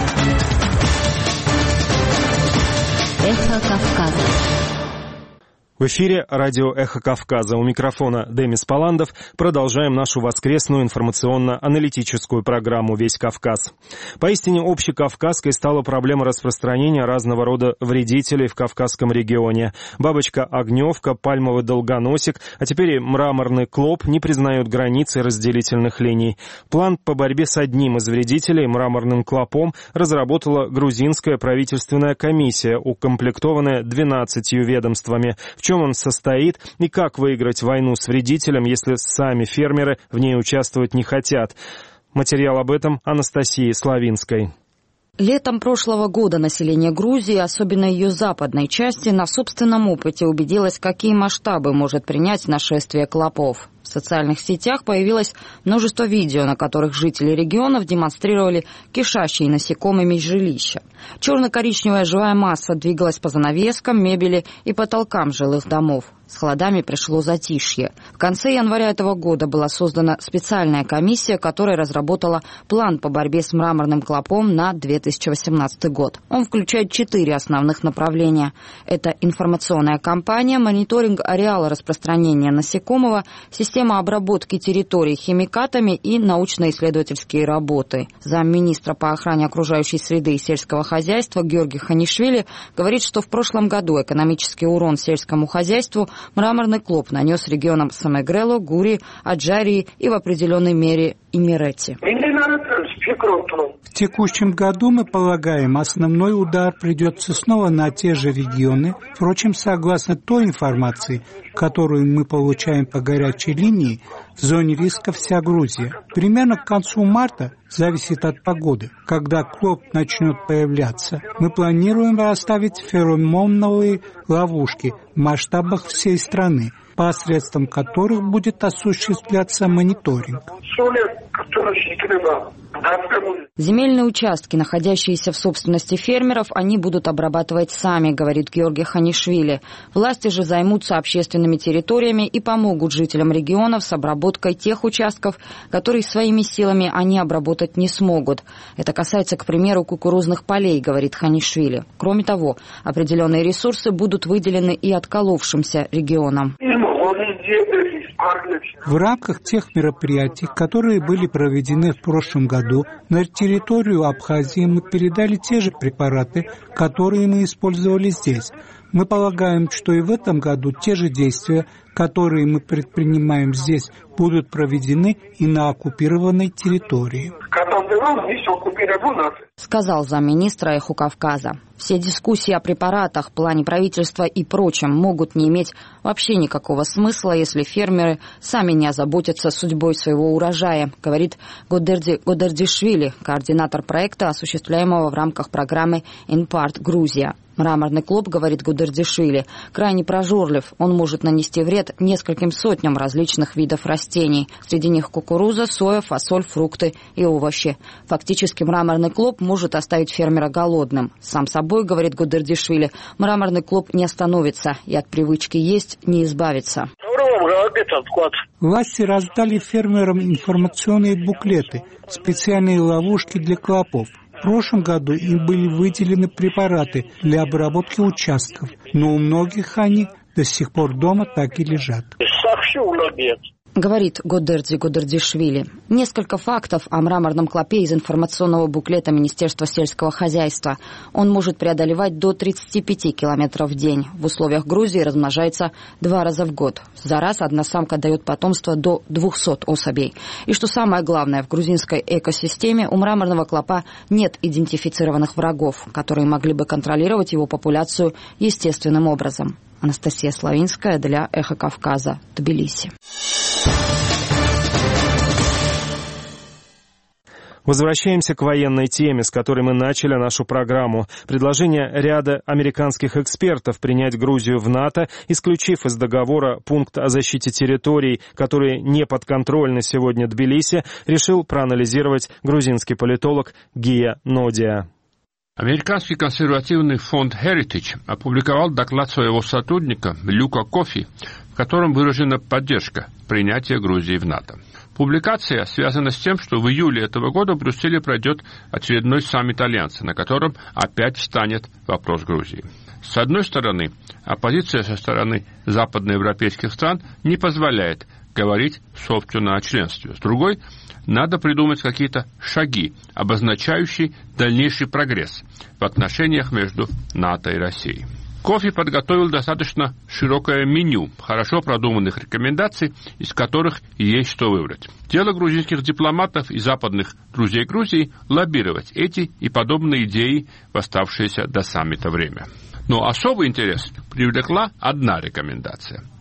Эхо Кавказа. В эфире радио «Эхо Кавказа». У микрофона Демис Паландов. Продолжаем нашу воскресную информационно-аналитическую программу «Весь Кавказ». Поистине общекавказской стала проблема распространения разного рода вредителей в Кавказском регионе. Бабочка-огневка, пальмовый долгоносик, а теперь и мраморный клоп не признают границы разделительных линий. План по борьбе с одним из вредителей, мраморным клопом, разработала грузинская правительственная комиссия, укомплектованная двенадцатью ведомствами. В В чем он состоит и как выиграть войну с вредителем, если сами фермеры в ней участвовать не хотят? Материал об этом Анастасии Славинской. Летом прошлого года население Грузии, особенно ее западной части, на собственном опыте убедилось, какие масштабы может принять нашествие клопов. В социальных сетях появилось множество видео, на которых жители регионов демонстрировали кишащие насекомыми жилища. Черно-коричневая живая масса двигалась по занавескам, мебели и потолкам жилых домов. С холодами пришло затишье. В конце января этого года была создана специальная комиссия, которая разработала план по борьбе с мраморным клопом на две тысячи восемнадцатый год. Он включает четыре основных направления. Это информационная кампания, мониторинг ареала распространения насекомого, система обработки территорий химикатами и научно-исследовательские работы. Замминистра по охране окружающей среды и сельского хозяйства Георгий Ханишвили говорит, что в прошлом году экономический урон сельскому хозяйству мраморный клоп нанес регионам Самегрело, Гури, Аджарии и в определенной мере Имерети. В текущем году, мы полагаем, основной удар придется снова на те же регионы. Впрочем, согласно той информации, которую мы получаем по горячей линии, в зоне риска вся Грузия. Примерно к концу марта, зависит от погоды, когда клоп начнет появляться, мы планируем расставить феромоновые ловушки в масштабах всей страны, посредством которых будет осуществляться мониторинг. Земельные участки, находящиеся в собственности фермеров, они будут обрабатывать сами, говорит Георгий Ханишвили. Власти же займутся общественными территориями и помогут жителям регионов с обработкой тех участков, которые своими силами они обработать не смогут. Это касается, к примеру, кукурузных полей, говорит Ханишвили. Кроме того, определенные ресурсы будут выделены и отколовшимся регионам. В рамках тех мероприятий, которые были проведены в прошлом году, на территорию Абхазии мы передали те же препараты, которые мы использовали здесь. Мы полагаем, что и в этом году те же действия, которые мы предпринимаем здесь, будут проведены и на оккупированной территории. Сказал замминистра Эхо Кавказа. Все дискуссии о препаратах, плане правительства и прочем могут не иметь вообще никакого смысла, если фермеры сами не озаботятся судьбой своего урожая, говорит Годерди Годердишвили, координатор проекта, осуществляемого в рамках программы «Инпарт Грузия». Мраморный клоп, говорит Гудердишвили, крайне прожорлив. Он может нанести вред нескольким сотням различных видов растений. Среди них кукуруза, соя, фасоль, фрукты и овощи. Фактически мраморный клоп может оставить фермера голодным. Сам собой, говорит Гудердишвили, мраморный клоп не остановится и от привычки есть не избавится. Власти раздали фермерам информационные буклеты, специальные ловушки для клопов. В прошлом году им были выделены препараты для обработки участков, но у многих они до сих пор дома так и лежат. Говорит Годерди Годердишвили. Несколько фактов о мраморном клопе из информационного буклета Министерства сельского хозяйства. Он может преодолевать до тридцати пяти километров в день. В условиях Грузии размножается два раза в год. За раз одна самка дает потомство до двухсот особей. И что самое главное, в грузинской экосистеме у мраморного клопа нет идентифицированных врагов, которые могли бы контролировать его популяцию естественным образом. Анастасия Славинская для Эхо Кавказа, Тбилиси. Возвращаемся к военной теме, с которой мы начали нашу программу. Предложение ряда американских экспертов принять Грузию в НАТО, исключив из договора пункт о защите территорий, которые не подконтрольны сегодня Тбилиси, решил проанализировать грузинский политолог Гия Нодия. Американский консервативный фонд Heritage опубликовал доклад своего сотрудника Люка Кофи, в котором выражена поддержка принятия Грузии в НАТО. Публикация связана с тем, что в июле этого года в Брюсселе пройдет очередной саммит Альянса, на котором опять встанет вопрос Грузии. С одной стороны, оппозиция со стороны западноевропейских стран не позволяет говорить, собственно, о членстве. С другой, надо придумать какие-то шаги, обозначающие дальнейший прогресс в отношениях между НАТО и Россией. Кофи подготовил достаточно широкое меню хорошо продуманных рекомендаций, из которых есть что выбрать. Дело грузинских дипломатов и западных друзей Грузии лоббировать эти и подобные идеи в оставшееся до саммита время. Но особый интерес привлекла одна рекомендация.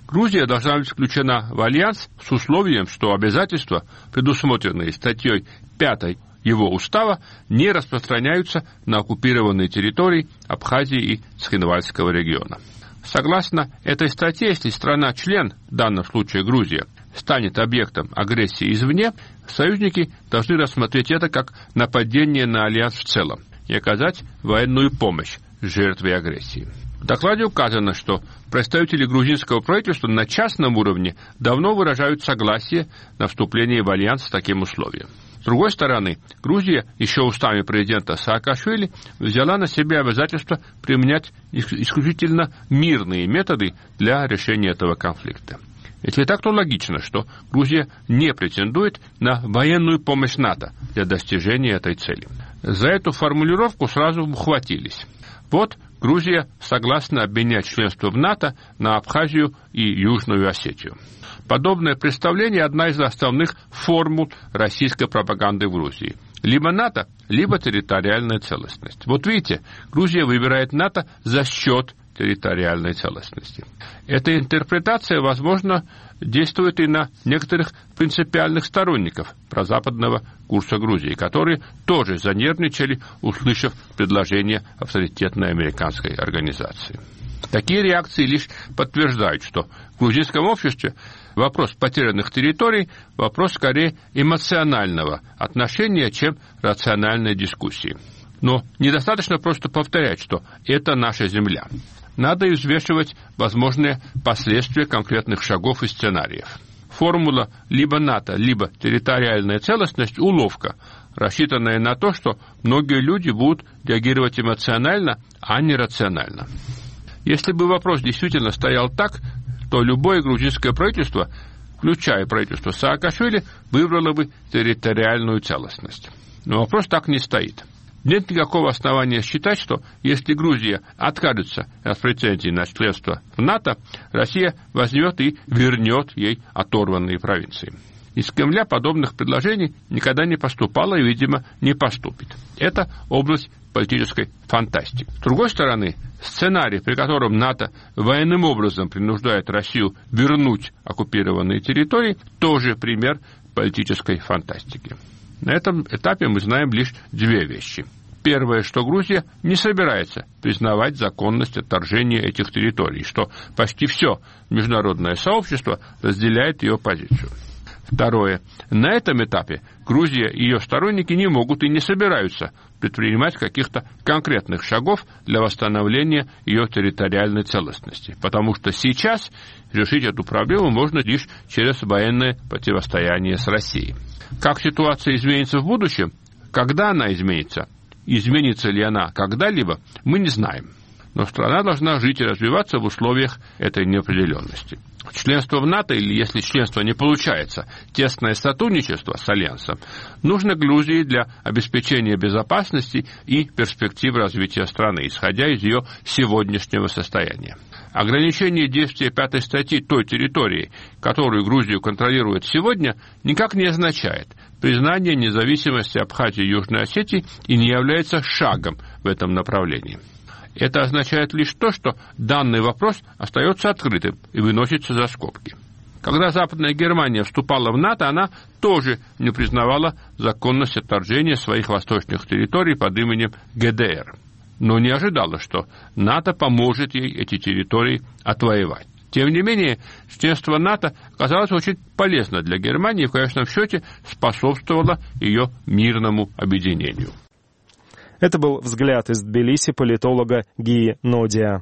Грузия должна быть включена в альянс с условием, что обязательства, предусмотренные статьей пятой его устава, не распространяются на оккупированные территории Абхазии и Цхинвальского региона. Согласно этой статье, если страна-член, в данном случае Грузия, станет объектом агрессии извне, союзники должны рассмотреть это как нападение на альянс в целом и оказать военную помощь жертве агрессии. В докладе указано, что представители грузинского правительства на частном уровне давно выражают согласие на вступление в альянс с таким условием. С другой стороны, Грузия еще устами президента Саакашвили взяла на себя обязательство применять исключительно мирные методы для решения этого конфликта. Если так, то логично, что Грузия не претендует на военную помощь НАТО для достижения этой цели. За эту формулировку сразу ухватились. Вот Грузия согласна обменять членство в НАТО на Абхазию и Южную Осетию. Подобное представление – одна из основных формул российской пропаганды в Грузии. Либо НАТО, либо территориальная целостность. Вот видите, Грузия выбирает НАТО за счет территориальной целостности. Эта интерпретация, возможно, действует и на некоторых принципиальных сторонников прозападного курса Грузии, которые тоже занервничали, услышав предложение авторитетной американской организации. Такие реакции лишь подтверждают, что в грузинском обществе вопрос потерянных территорий – вопрос скорее эмоционального отношения, чем рациональной дискуссии. Но недостаточно просто повторять, что это наша земля. Надо взвешивать возможные последствия конкретных шагов и сценариев. Формула либо НАТО, либо территориальная целостность – уловка, рассчитанная на то, что многие люди будут реагировать эмоционально, а не рационально. Если бы вопрос действительно стоял так, то любое грузинское правительство, включая правительство Саакашвили, выбрало бы территориальную целостность. Но вопрос так не стоит. Нет никакого основания считать, что если Грузия откажется от претензий на членство в НАТО, Россия возьмет и вернет ей оторванные провинции. Из Кремля подобных предложений никогда не поступало и, видимо, не поступит. Это область политической фантастики. С другой стороны, сценарий, при котором НАТО военным образом принуждает Россию вернуть оккупированные территории, тоже пример политической фантастики. На этом этапе мы знаем лишь две вещи. Первое, что Грузия не собирается признавать законность отторжения этих территорий, что почти все международное сообщество разделяет ее позицию. Второе. На этом этапе Грузия и ее сторонники не могут и не собираются предпринимать каких-то конкретных шагов для восстановления ее территориальной целостности, потому что сейчас решить эту проблему можно лишь через военное противостояние с Россией. Как ситуация изменится в будущем, когда она изменится, изменится ли она когда-либо, мы не знаем. Но страна должна жить и развиваться в условиях этой неопределенности. Членство в НАТО, или если членство не получается, тесное сотрудничество с Альянсом, нужно Грузии для обеспечения безопасности и перспектив развития страны, исходя из ее сегодняшнего состояния. Ограничение действия пятой статьи той территории, которую Грузию контролирует сегодня, никак не означает признание независимости Абхазии и Южной Осетии и не является шагом в этом направлении. Это означает лишь то, что данный вопрос остается открытым и выносится за скобки. Когда Западная Германия вступала в НАТО, она тоже не признавала законность отторжения своих восточных территорий под именем ГДР, но не ожидала, что НАТО поможет ей эти территории отвоевать. Тем не менее, членство НАТО оказалось очень полезно для Германии и в конечном счете способствовало ее мирному объединению. Это был взгляд из Тбилиси политолога Гии Нодия.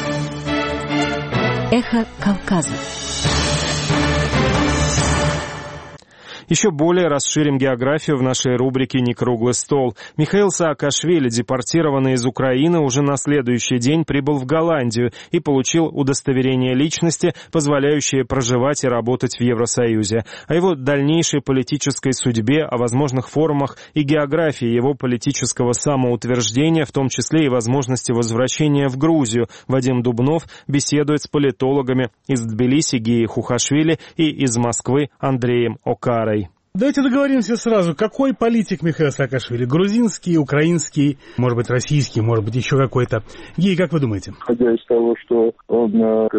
Эхо Кавказа. Еще более расширим географию в нашей рубрике «Не круглый стол». Михаил Саакашвили, депортированный из Украины, уже на следующий день прибыл в Голландию и получил удостоверение личности, позволяющее проживать и работать в Евросоюзе. О его дальнейшей политической судьбе, о возможных формах и географии его политического самоутверждения, в том числе и возможности возвращения в Грузию, Вадим Дубнов беседует с политологами из Тбилиси Гией Хухашвили и из Москвы Андреем Окарой. Давайте договоримся сразу. Какой политик Михаил Саакашвили? Грузинский, украинский, может быть, российский, может быть, еще какой-то. Гей, как вы думаете? Исходя из того, что он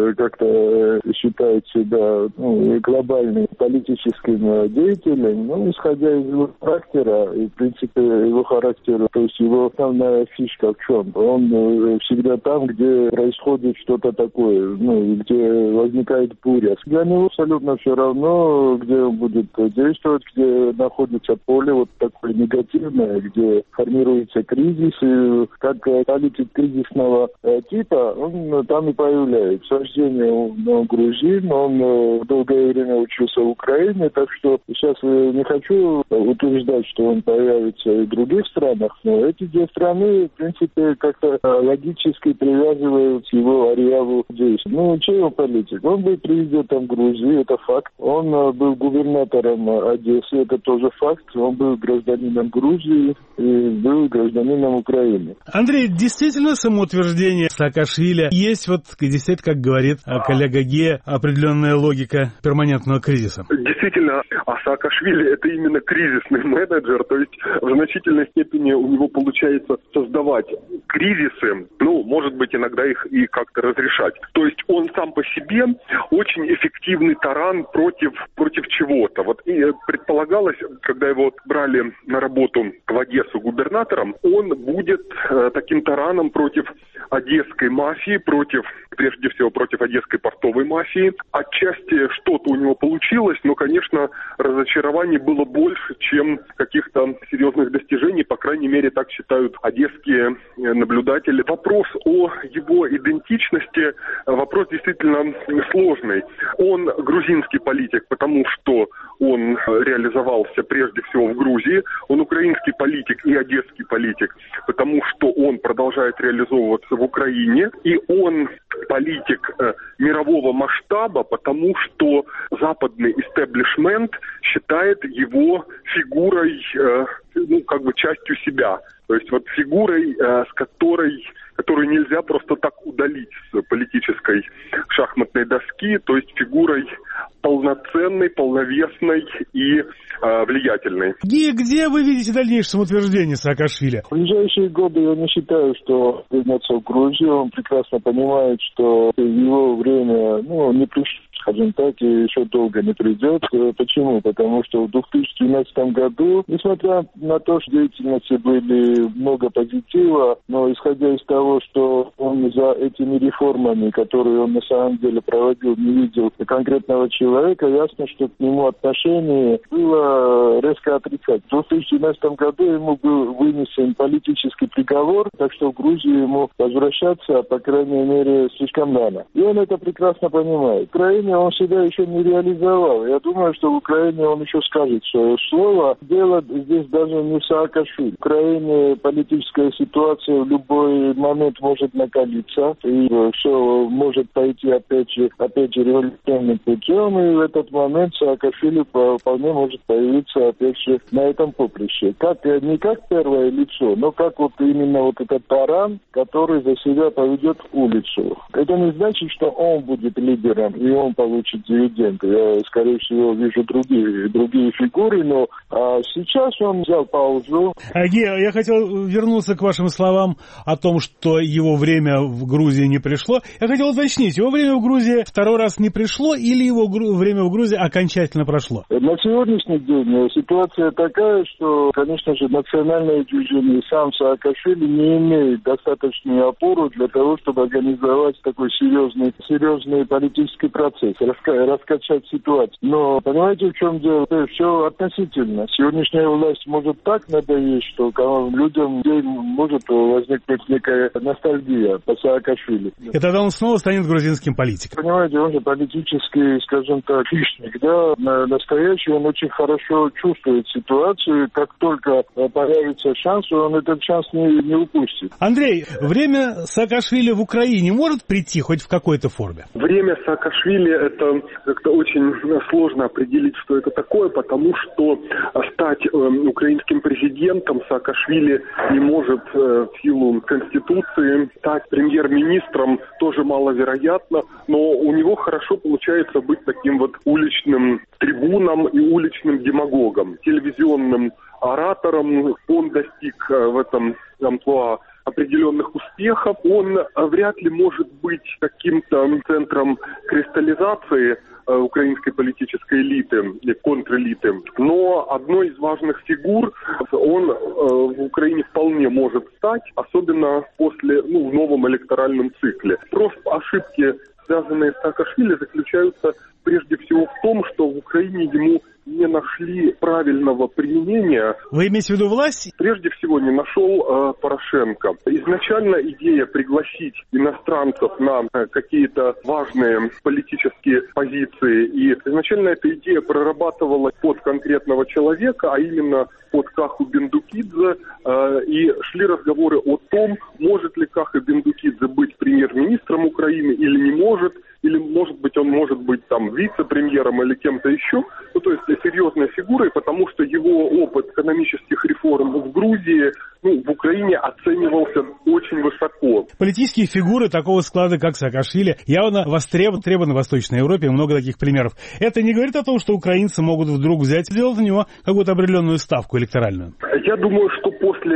как-то считает себя ну, глобальным политическим деятелем, ну, исходя из его характера, и, в принципе, его характера, то есть его основная фишка в чем? Он всегда там, где происходит что-то такое, ну, где возникает буря. Для него абсолютно все равно, где он будет действовать, где находится поле вот такое негативное, где формируется кризис, и как политик кризисного типа, он там и появляется. С рождения он, он грузин, он долгое время учился в Украине, так что сейчас не хочу утверждать, что он появится и в других странах, но эти две страны, в принципе, как-то логически привязывают его ареалу действий. Ну, чей он политик? Он был президентом Грузии, это факт. Он был губернатором Одессы, это тоже факт. Он был гражданином Грузии и был гражданином Украины. Андрей, действительно самоутверждение Саакашвили есть, вот действительно, как говорит коллега Гея, определенная логика перманентного кризиса? Действительно, а Саакашвили это именно кризисный менеджер, то есть в значительной степени у него получается создавать кризисы, ну, может быть, иногда их и как-то разрешать. То есть он сам по себе очень эффективный таран против, против чего-то. Вот и предполагалось, когда его брали на работу в Одессу губернатором, он будет э, таким тараном против одесской мафии, против, прежде всего, против одесской портовой мафии. Отчасти что-то у него получилось, но, конечно, разочарований было больше, чем каких-то серьезных достижений, по крайней мере, так считают одесские наблюдатели. Вопрос о его идентичности, вопрос действительно сложный. Он грузинский политик, потому что он реализовался прежде всего в Грузии. Он украинский политик и одесский политик, потому что он продолжает реализовываться в Украине. И он политик э, мирового масштаба, потому что западный истеблишмент считает его фигурой, э, ну, как бы частью себя. То есть вот фигурой, э, с которой... которую нельзя просто так удалить с политической шахматной доски, то есть фигурой полноценной, полновесной и э, влиятельной. Где, где вы видите дальнейшее самоутверждение Саакашвили? В ближайшие годы я не считаю, что вернется в Грузию. Он прекрасно понимает, что его время, ну, не пришло, скажем так, и еще долго не придет. Почему? Потому что в две тысячи двенадцатом году, несмотря на то, что в деятельности были много позитива, но исходя из того, что он за этими реформами, которые он на самом деле проводил, не видел конкретного человека, ясно, что к нему отношение было резко отрицать. В две тысячи двенадцатом году ему был вынесен политический приговор, так что в Грузию ему возвращаться, по крайней мере, слишком рано. И он это прекрасно понимает. В Украине он себя еще не реализовал. Я думаю, что в Украине он еще скажет свое слово. Дело здесь даже не в Саакашвили. В Украине политическая ситуация в любой момент может накалиться, и все может пойти опять же, опять же революционным путем, и в этот момент Саакашвили вполне может появиться опять же на этом поприще. Как, не как первое лицо, но как вот именно вот этот таран, который за себя поведет улицу. Это не значит, что он будет лидером, и он получит дивиденды. Я, скорее всего, вижу другие, другие фигуры, но а сейчас он взял паузу. Гея, я хотел вернуться к вашим словам о том, что его время в Грузии не пришло. Я хотел уточнить, его время в Грузии второй раз не пришло или его время в Грузии окончательно прошло? На сегодняшний день ситуация такая, что, конечно же, национальное движение, сам Саакашвили не имеет достаточную опору для того, чтобы организовать такой серьезный, серьезный политический процесс, раска- раскачать ситуацию. Но понимаете, в чем дело? Это все относительно. Сегодняшняя власть может так надоесть, что людям может возникнуть некая ностальгия по Саакашвили. И тогда он снова станет грузинским политиком. Понимаете, он же политический, скажем так, хищник, да, настоящий, он очень хорошо чувствует ситуацию, как только появится шанс, он этот шанс не, не упустит. Андрей, время Саакашвили в Украине может прийти хоть в какой-то форме? Время Саакашвили это как-то очень сложно определить, что это такое, потому что стать э, украинским президентом Саакашвили не может э, в силу Конституции. Стать премьер-министром тоже маловероятно, но у него хорошо получается быть таким вот уличным трибуном и уличным демагогом, телевизионным оратором. Он достиг э, в этом амплуа определенных успехов. Он вряд ли может быть каким-то центром кристаллизации э, украинской политической элиты, контрэлиты. Но одной из важных фигур он э, в Украине вполне может стать, особенно после, ну, в новом электоральном цикле. Просто ошибки, связанные с Саакашвили, заключаются прежде всего в том, что в Украине ему не нашли правильного применения. Вы имеете в виду власть? Прежде всего не нашел э, Порошенко. Изначально идея пригласить иностранцев на э, какие-то важные политические позиции, и изначально эта идея прорабатывалась под конкретного человека, а именно под Каху Бендукидзе, э, и шли разговоры о том, может ли Каха Бендукидзе быть премьер-министром Украины или не может, или, может быть, он может быть там вице-премьером или кем-то еще, ну, то есть серьезной фигурой, потому что его опыт экономических реформ в Грузии, ну, в Украине оценивался очень высоко. Политические фигуры такого склада, как Саакашвили, явно востребованы в Восточной Европе, много таких примеров. Это не говорит о том, что украинцы могут вдруг взять и сделать на него какую-то определенную ставку электоральную? Я думаю, что после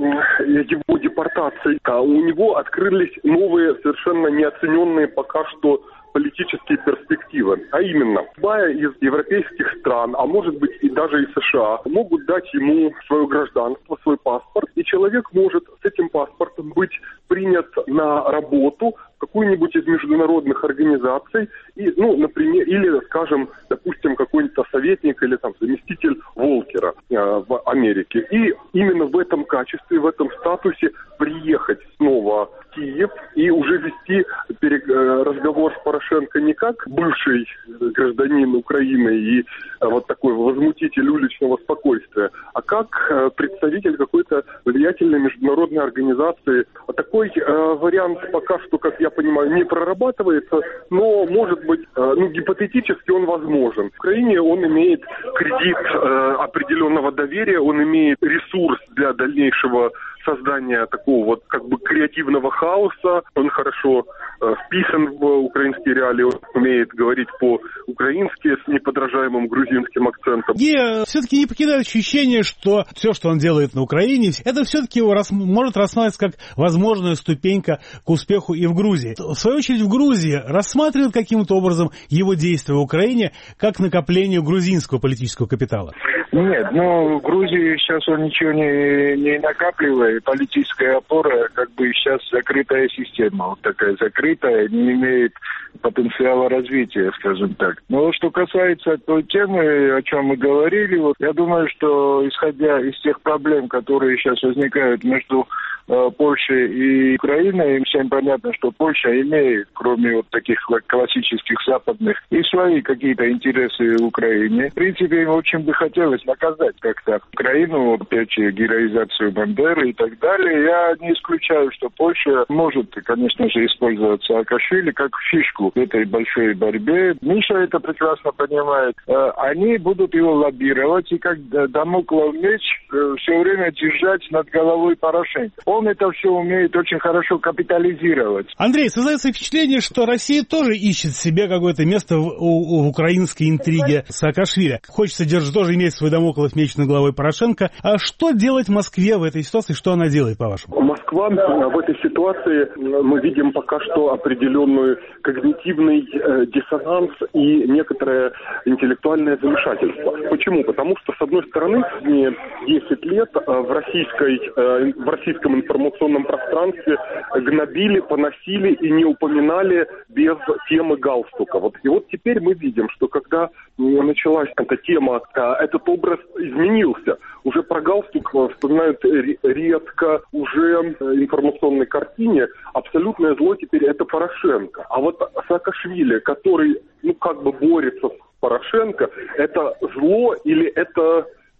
его депортации у него открылись новые, совершенно неоцененные пока что политические перспективы. А именно, любая из европейских стран, а может быть и даже из США, могут дать ему свое гражданство, свой паспорт, и человек может с этим паспортом быть принят на работу в какую-нибудь из международных организаций, и, ну, например, или, скажем, допустим, какой-нибудь советник или там заместитель Волкера э, в Америке. И именно в этом качестве, в этом статусе приехать снова в Киев и уже вести перег... разговор с Порошенко не как бывший гражданин Украины и э, вот такой возмутитель уличного спокойствия, а как э, представитель какой-то влиятельной международной организации. А такой э, вариант пока что, как я понимаю, не прорабатывается, но, может быть, э, ну, гипотетически он возможен. В Украине он имеет кредит э, определенного доверия, он имеет ресурс для дальнейшего создания такого вот как бы креативного хаоса. Он хорошо э, вписан в украинские реалии, он умеет говорить по-украински с неподражаемым грузинским акцентом. И э, все-таки не покидает ощущение, что все, что он делает на Украине, это все-таки его рас... может рассматриваться как возможная ступенька к успеху и в Грузии. В свою очередь, в Грузии рассматривают каким-то образом его действия в Украине как накопление грузинского политического капитала? Нет, ну в Грузии сейчас он ничего не, не накапливает. Политическая опора как бы сейчас закрытая система, вот такая закрытая, не имеет потенциала развития, скажем так. Но что касается той темы, о чем мы говорили, вот я думаю, что исходя из тех проблем, которые сейчас возникают между э, Польшей и Украиной, всем понятно, что Польша имеет, кроме вот таких классических западных, и свои какие-то интересы в Украине. В принципе, им очень бы хотелось наказать как-то Украину, опять же, героизацию Бандеры и так далее. Я не исключаю, что Польша может, конечно же, использовать Саакашвили как фишку в этой большой борьбе. Миша это прекрасно понимает. Они будут его лоббировать и как дамоклов меч все время держать над головой Порошенко. Он это все умеет очень хорошо капитализировать. Андрей, создается впечатление, что Россия тоже ищет себе какое-то место в, у, в украинской интриге Саакашвили. Хочется держать, тоже иметь свой дамоклов меч над головой Порошенко. А что делать Москве в этой ситуации? Что она делает, по-вашему? Москва в этой ситуации, мы видим пока что определенную когнитивный э, диссонанс и некоторое интеллектуальное замешательство. Почему? Потому что, с одной стороны, не десять лет э, в, российской, э, в российском информационном пространстве гнобили, поносили и не упоминали без темы галстука. Вот. И вот теперь мы видим, что когда началась эта тема, э, этот образ изменился. Уже про галстук вспоминают редко, уже в информационной картине абсолютное зло теперь это Порошенко. А вот Саакашвили, который, ну, как бы борется с Порошенко, это зло или это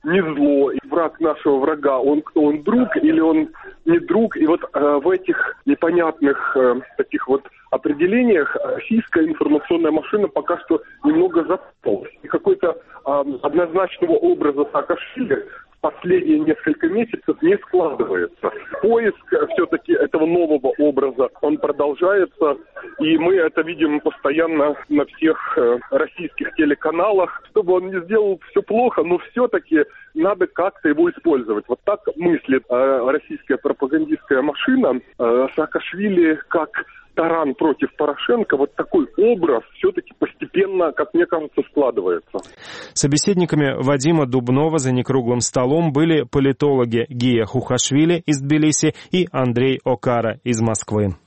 не зло, и враг нашего врага, он кто, он друг или он не друг. И вот э, в этих непонятных э, таких вот определениях российская информационная машина пока что немного запуталась. И какой-то э, однозначного образа Саакашвили последние несколько месяцев не складывается. Поиск все-таки этого нового образа, он продолжается, и мы это видим постоянно на всех э, российских телеканалах. Чтобы он не сделал все плохо, но все-таки надо как-то его использовать. Вот так мыслит э, российская пропагандистская машина. Э, Саакашвили как таран против Порошенко, вот такой образ все-таки постепенно, как мне кажется, складывается. Собеседниками Вадима Дубнова за некруглым столом были политологи Гия Хухашвили из Тбилиси и Андрей Окара из Москвы.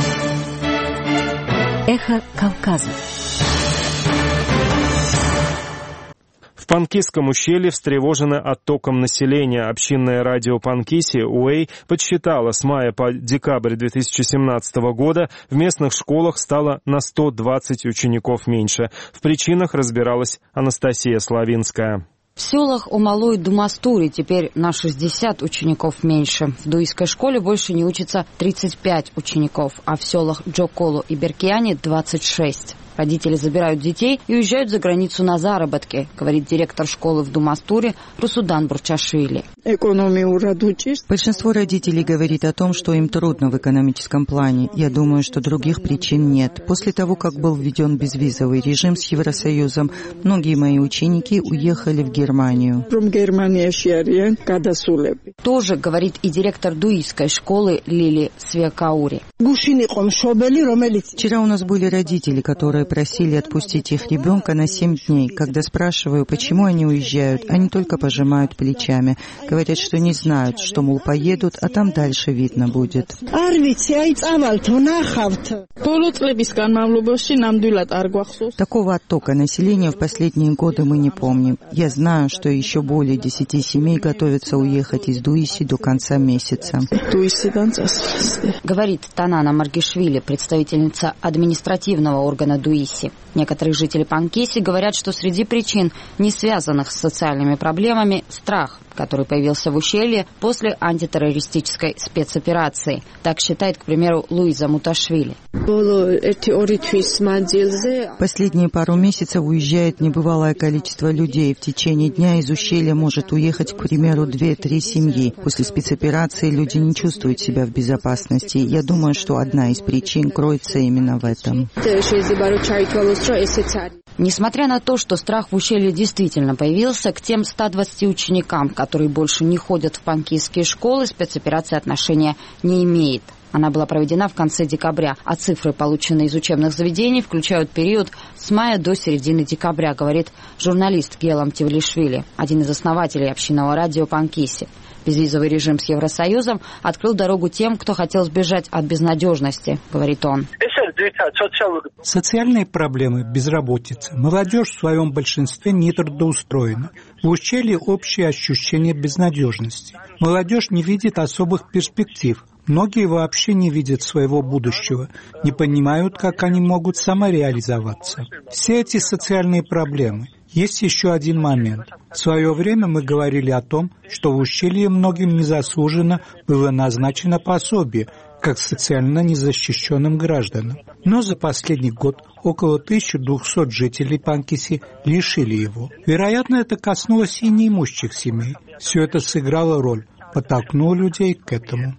Эхо Кавказа. В Панкисском ущелье встревожено оттоком населения. Общинное радио Панкиси УЭЙ подсчитало, с мая по декабрь две тысячи семнадцатого года в местных школах стало на сто двадцать учеников меньше. В причинах разбиралась Анастасия Славинская. В селах Омалу и Думастури теперь на шестьдесят учеников меньше. В дуистской школе больше не учатся тридцать пять учеников, а в селах Джоколу и Беркияне двадцать шесть. Родители забирают детей и уезжают за границу на заработки, говорит директор школы в Думастуре Русудан Бурчашвили. Большинство родителей говорит о том, что им трудно в экономическом плане. Я думаю, что других причин нет. После того, как был введен безвизовый режим с Евросоюзом, многие мои ученики уехали в Германию. Тоже говорит и директор дуистской школы Лили Свекаури. Вчера у нас были родители, которые просили отпустить их ребенка на семь дней. Когда спрашиваю, почему они уезжают, они только пожимают плечами. Говорят, что не знают, что, мол, поедут, а там дальше видно будет. Такого оттока населения в последние годы мы не помним. Я знаю, что еще более десяти семей готовятся уехать из Дуиси до конца месяца. Говорит Танана Маргишвили, представительница административного органа Дуиси. Некоторые жители Панкиси говорят, что среди причин, не связанных с социальными проблемами, страх, который появился в ущелье после антитеррористической спецоперации. Так считает, к примеру, Луиза Муташвили. Последние пару месяцев уезжает небывалое количество людей. В течение дня из ущелья может уехать, к примеру, две-три семьи. После спецоперации люди не чувствуют себя в безопасности. Я думаю, что одна из причин кроется именно в этом. Несмотря на то, что страх в ущелье действительно появился, к тем ста двадцати ученикам, которые больше не ходят в панкисские школы, спецоперация отношения не имеет. Она была проведена в конце декабря, а цифры, полученные из учебных заведений, включают период с мая до середины декабря, говорит журналист Гелам Тивлишвили, один из основателей общинного радио Панкиси. Безвизовый режим с Евросоюзом открыл дорогу тем, кто хотел сбежать от безнадежности, говорит он. Социальные проблемы, безработица. Молодежь в своем большинстве не трудоустроена. В ущелье общее ощущение безнадежности. Молодежь не видит особых перспектив. Многие вообще не видят своего будущего, не понимают, как они могут самореализоваться. Все эти социальные проблемы. Есть еще один момент. В свое время мы говорили о том, что в ущелье многим незаслуженно было назначено пособие, как социально незащищенным гражданам. Но за последний год около тысячи двухсот жителей Панкиси лишили его. Вероятно, это коснулось и неимущих семей. Все это сыграло роль, подтолкнуло людей к этому.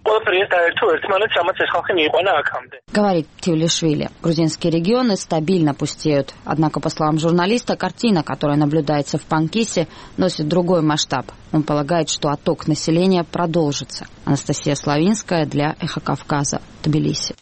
Говорит Тивлишвили. Грузинские регионы стабильно пустеют. Однако, по словам журналиста, картина, которая наблюдается в Панкиси, носит другой масштаб. Он полагает, что отток населения продолжится. Анастасия Славинская для «Эхо Кавказа», Тбилиси.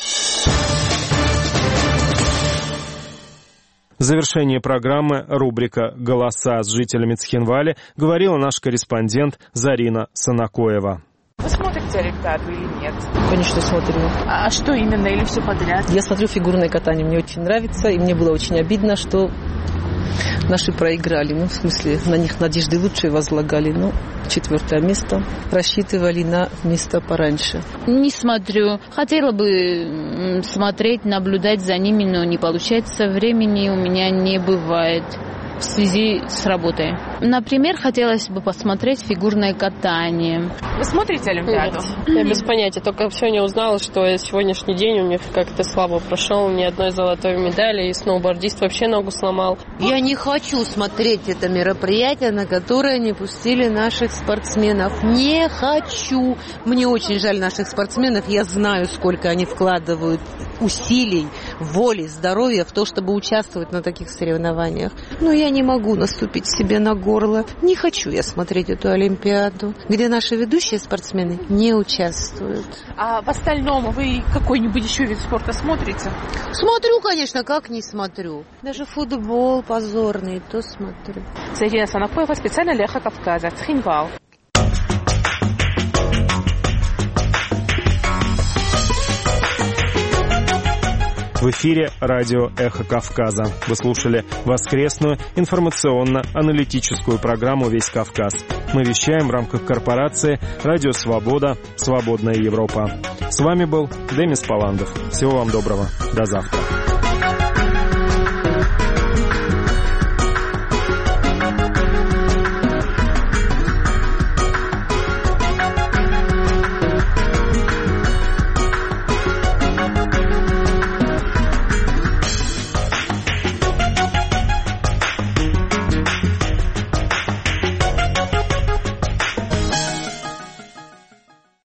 В завершении программы рубрика «Голоса» с жителями Цхинвали говорила наш корреспондент Зарина Санакоева. Вы смотрите Олимпиаду или нет? Конечно, смотрю. А что именно, или все подряд? Я смотрю фигурное катание, мне очень нравится, и мне было очень обидно, что наши проиграли. Ну, в смысле, на них надежды лучшие возлагали. Ну, четвертое место. Рассчитывали на место пораньше. Не смотрю. Хотела бы смотреть, наблюдать за ними, но не получается. Времени у меня не бывает. в связи с работой. Например, хотелось бы посмотреть фигурное катание. Вы смотрите Олимпиаду? Нет, я без понятия. Только сегодня узнала, что сегодняшний день у меня как-то слабо прошел. Ни одной золотой медали, и сноубордист вообще ногу сломал. Я не хочу смотреть это мероприятие, на которое не пустили наших спортсменов. Не хочу. Мне очень жаль наших спортсменов. Я знаю, сколько они вкладывают усилий, воли, здоровья в то, чтобы участвовать на таких соревнованиях. Но я не могу наступить себе на горло. Не хочу я смотреть эту Олимпиаду, где наши ведущие спортсмены не участвуют. А в остальном вы какой-нибудь еще вид спорта смотрите? Смотрю, конечно, как не смотрю. Даже футбол позорный, то смотрю. Зарина Санакоева, специально для Эхо Кавказа, Цхинвал. В эфире радио «Эхо Кавказа». Вы слушали воскресную информационно-аналитическую программу «Весь Кавказ». Мы вещаем в рамках корпорации «Радио Свобода. Свободная Европа». С вами был Демис Паландов. Всего вам доброго. До завтра.